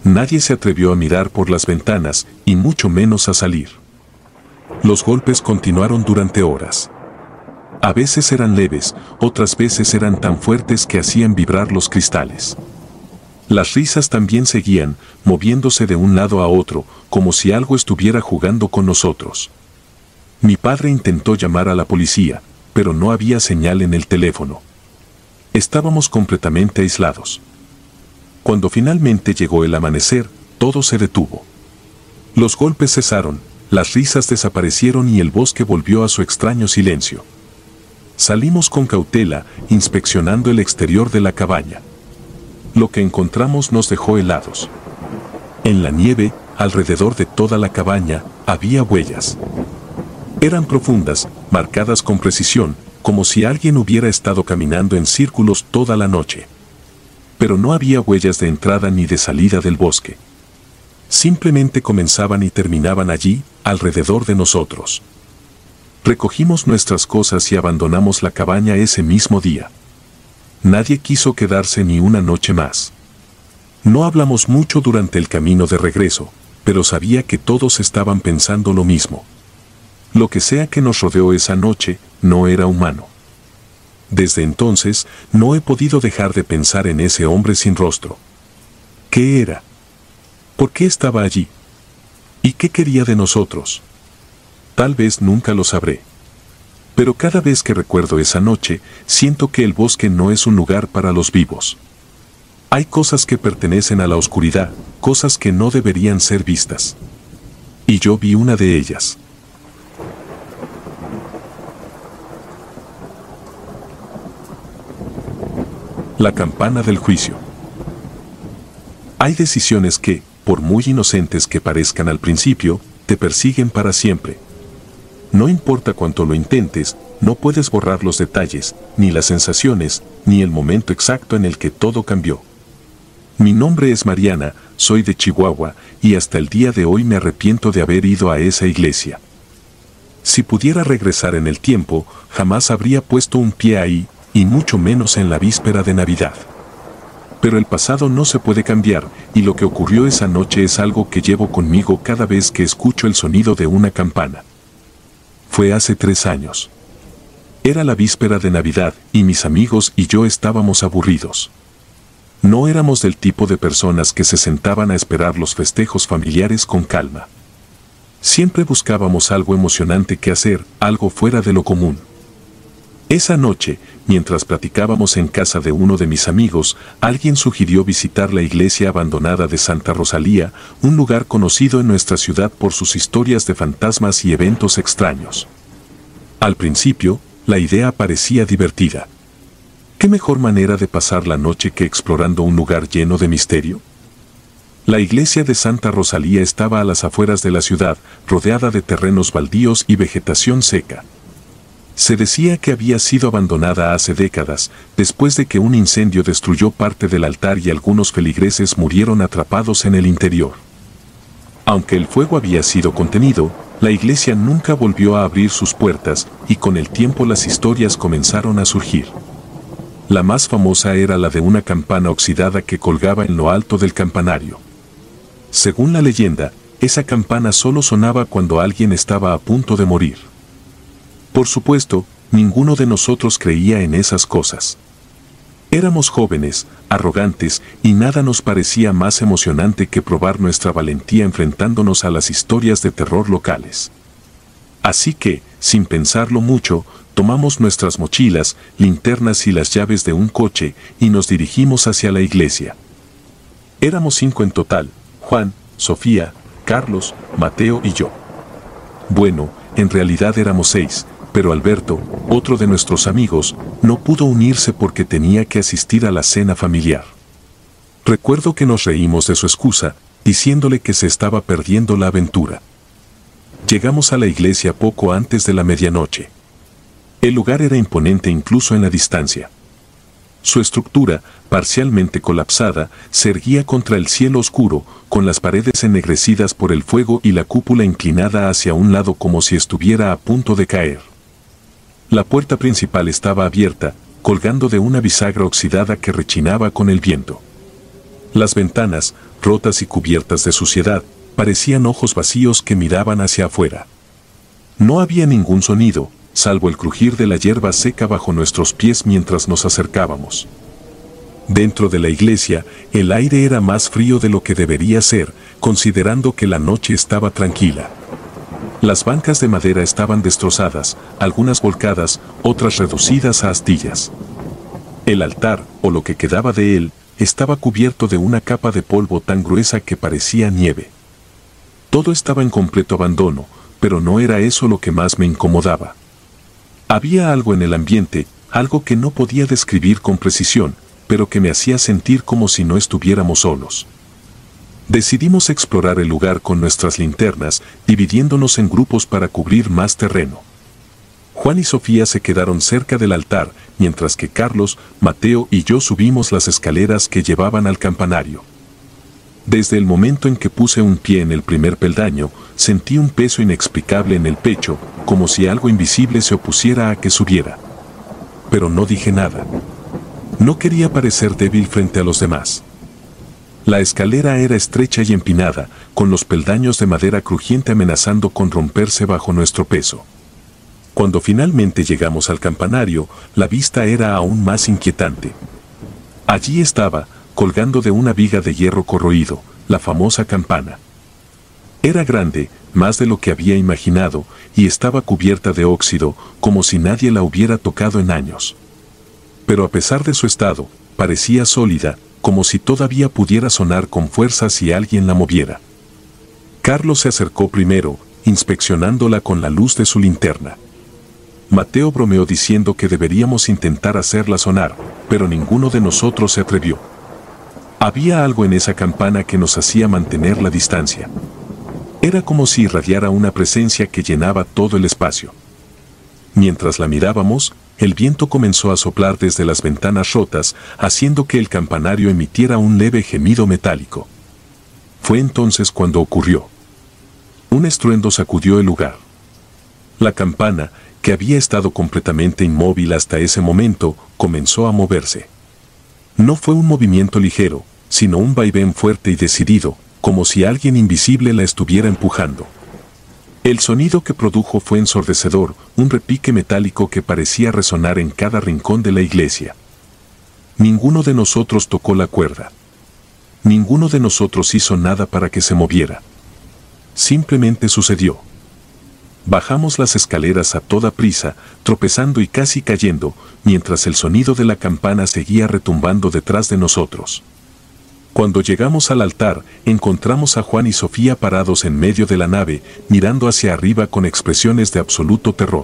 Nadie se atrevió a mirar por las ventanas, y mucho menos a salir. Los golpes continuaron durante horas. A veces eran leves, otras veces eran tan fuertes que hacían vibrar los cristales. Las risas también seguían, moviéndose de un lado a otro, como si algo estuviera jugando con nosotros. Mi padre intentó llamar a la policía, pero no había señal en el teléfono. Estábamos completamente aislados. Cuando finalmente llegó el amanecer, todo se detuvo. Los golpes cesaron, las risas desaparecieron y el bosque volvió a su extraño silencio. Salimos con cautela, inspeccionando el exterior de la cabaña. Lo que encontramos nos dejó helados. En la nieve, alrededor de toda la cabaña, había huellas. Eran profundas, marcadas con precisión, como si alguien hubiera estado caminando en círculos toda la noche. Pero no había huellas de entrada ni de salida del bosque. Simplemente comenzaban y terminaban allí, alrededor de nosotros. Recogimos nuestras cosas y abandonamos la cabaña ese mismo día. Nadie quiso quedarse ni una noche más. No hablamos mucho durante el camino de regreso, pero sabía que todos estaban pensando lo mismo. Lo que sea que nos rodeó esa noche, no era humano. Desde entonces, no he podido dejar de pensar en ese hombre sin rostro. ¿Qué era? ¿Por qué estaba allí? ¿Y qué quería de nosotros? Tal vez nunca lo sabré. Pero cada vez que recuerdo esa noche, siento que el bosque no es un lugar para los vivos. Hay cosas que pertenecen a la oscuridad, cosas que no deberían ser vistas. Y yo vi una de ellas. La campana del juicio. Hay decisiones que, por muy inocentes que parezcan al principio, te persiguen para siempre. No importa cuánto lo intentes, no puedes borrar los detalles, ni las sensaciones, ni el momento exacto en el que todo cambió. Mi nombre es Mariana, soy de Chihuahua, y hasta el día de hoy me arrepiento de haber ido a esa iglesia. Si pudiera regresar en el tiempo, jamás habría puesto un pie ahí, y mucho menos en la víspera de Navidad. Pero el pasado no se puede cambiar, y lo que ocurrió esa noche es algo que llevo conmigo cada vez que escucho el sonido de una campana. Fue hace 3 años. Era la víspera de Navidad, y mis amigos y yo estábamos aburridos. No éramos del tipo de personas que se sentaban a esperar los festejos familiares con calma. Siempre buscábamos algo emocionante que hacer, algo fuera de lo común. Esa noche, mientras platicábamos en casa de uno de mis amigos, alguien sugirió visitar la iglesia abandonada de Santa Rosalía, un lugar conocido en nuestra ciudad por sus historias de fantasmas y eventos extraños. Al principio, la idea parecía divertida. ¿Qué mejor manera de pasar la noche que explorando un lugar lleno de misterio? La iglesia de Santa Rosalía estaba a las afueras de la ciudad, rodeada de terrenos baldíos y vegetación seca. Se decía que había sido abandonada hace décadas, después de que un incendio destruyó parte del altar y algunos feligreses murieron atrapados en el interior. Aunque el fuego había sido contenido, la iglesia nunca volvió a abrir sus puertas, y con el tiempo las historias comenzaron a surgir. La más famosa era la de una campana oxidada que colgaba en lo alto del campanario. Según la leyenda, esa campana solo sonaba cuando alguien estaba a punto de morir. Por supuesto, ninguno de nosotros creía en esas cosas. Éramos jóvenes, arrogantes, y nada nos parecía más emocionante que probar nuestra valentía enfrentándonos a las historias de terror locales. Así que, sin pensarlo mucho, tomamos nuestras mochilas, linternas y las llaves de un coche, y nos dirigimos hacia la iglesia. Éramos 5 en total: Juan, Sofía, Carlos, Mateo y yo. Bueno, en realidad éramos 6, pero Alberto, otro de nuestros amigos, no pudo unirse porque tenía que asistir a la cena familiar. Recuerdo que nos reímos de su excusa, diciéndole que se estaba perdiendo la aventura. Llegamos a la iglesia poco antes de la medianoche. El lugar era imponente incluso en la distancia. Su estructura, parcialmente colapsada, se erguía contra el cielo oscuro, con las paredes ennegrecidas por el fuego y la cúpula inclinada hacia un lado como si estuviera a punto de caer. La puerta principal estaba abierta, colgando de una bisagra oxidada que rechinaba con el viento. Las ventanas, rotas y cubiertas de suciedad, parecían ojos vacíos que miraban hacia afuera. No había ningún sonido, salvo el crujir de la hierba seca bajo nuestros pies mientras nos acercábamos. Dentro de la iglesia, el aire era más frío de lo que debería ser, considerando que la noche estaba tranquila. Las bancas de madera estaban destrozadas, algunas volcadas, otras reducidas a astillas. El altar, o lo que quedaba de él, estaba cubierto de una capa de polvo tan gruesa que parecía nieve. Todo estaba en completo abandono, pero no era eso lo que más me incomodaba. Había algo en el ambiente, algo que no podía describir con precisión, pero que me hacía sentir como si no estuviéramos solos. Decidimos explorar el lugar con nuestras linternas, dividiéndonos en grupos para cubrir más terreno. Juan y Sofía se quedaron cerca del altar, mientras que Carlos, Mateo y yo subimos las escaleras que llevaban al campanario. Desde el momento en que puse un pie en el primer peldaño, sentí un peso inexplicable en el pecho, como si algo invisible se opusiera a que subiera. Pero no dije nada. No quería parecer débil frente a los demás. La escalera era estrecha y empinada, con los peldaños de madera crujiente amenazando con romperse bajo nuestro peso. Cuando finalmente llegamos al campanario, la vista era aún más inquietante. Allí estaba, colgando de una viga de hierro corroído, la famosa campana. Era grande, más de lo que había imaginado, y estaba cubierta de óxido, como si nadie la hubiera tocado en años. Pero a pesar de su estado, parecía sólida, como si todavía pudiera sonar con fuerza si alguien la moviera. Carlos se acercó primero, inspeccionándola con la luz de su linterna. Mateo bromeó diciendo que deberíamos intentar hacerla sonar, pero ninguno de nosotros se atrevió. Había algo en esa campana que nos hacía mantener la distancia. Era como si irradiara una presencia que llenaba todo el espacio. Mientras la mirábamos, el viento comenzó a soplar desde las ventanas rotas, haciendo que el campanario emitiera un leve gemido metálico. Fue entonces cuando ocurrió. Un estruendo sacudió el lugar. La campana, que había estado completamente inmóvil hasta ese momento, comenzó a moverse. No fue un movimiento ligero, sino un vaivén fuerte y decidido, como si alguien invisible la estuviera empujando. El sonido que produjo fue ensordecedor, un repique metálico que parecía resonar en cada rincón de la iglesia. Ninguno de nosotros tocó la cuerda. Ninguno de nosotros hizo nada para que se moviera. Simplemente sucedió. Bajamos las escaleras a toda prisa, tropezando y casi cayendo, mientras el sonido de la campana seguía retumbando detrás de nosotros. Cuando llegamos al altar, encontramos a Juan y Sofía parados en medio de la nave, mirando hacia arriba con expresiones de absoluto terror.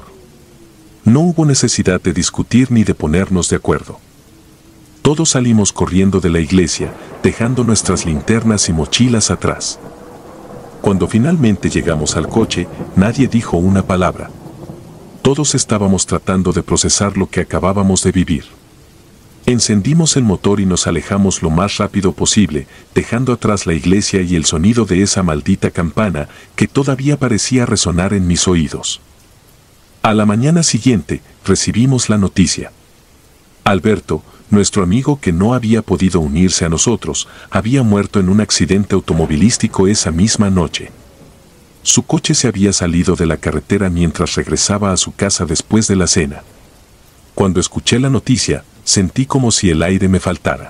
No hubo necesidad de discutir ni de ponernos de acuerdo. Todos salimos corriendo de la iglesia, dejando nuestras linternas y mochilas atrás. Cuando finalmente llegamos al coche, nadie dijo una palabra. Todos estábamos tratando de procesar lo que acabábamos de vivir. Encendimos el motor y nos alejamos lo más rápido posible, dejando atrás la iglesia y el sonido de esa maldita campana que todavía parecía resonar en mis oídos. A la mañana siguiente, recibimos la noticia. Alberto, nuestro amigo que no había podido unirse a nosotros, había muerto en un accidente automovilístico esa misma noche. Su coche se había salido de la carretera mientras regresaba a su casa después de la cena. Cuando escuché la noticia, sentí como si el aire me faltara.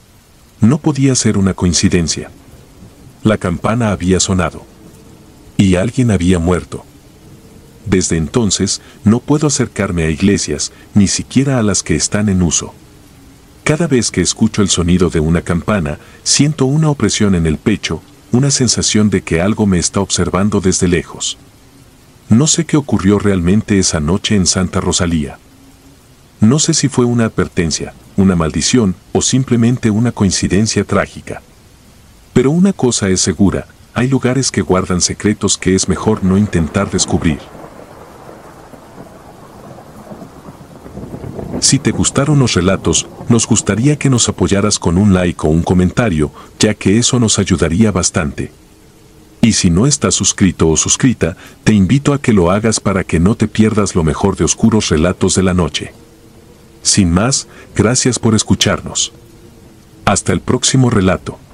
No podía ser una coincidencia. La campana había sonado. Y alguien había muerto. Desde entonces, no puedo acercarme a iglesias, ni siquiera a las que están en uso. Cada vez que escucho el sonido de una campana, siento una opresión en el pecho, una sensación de que algo me está observando desde lejos. No sé qué ocurrió realmente esa noche en Santa Rosalía. No sé si fue una advertencia, una maldición o simplemente una coincidencia trágica. Pero una cosa es segura, hay lugares que guardan secretos que es mejor no intentar descubrir. Si te gustaron los relatos, nos gustaría que nos apoyaras con un like o un comentario, ya que eso nos ayudaría bastante. Y si no estás suscrito o suscrita, te invito a que lo hagas para que no te pierdas lo mejor de Oscuros Relatos de la Noche. Sin más, gracias por escucharnos. Hasta el próximo relato.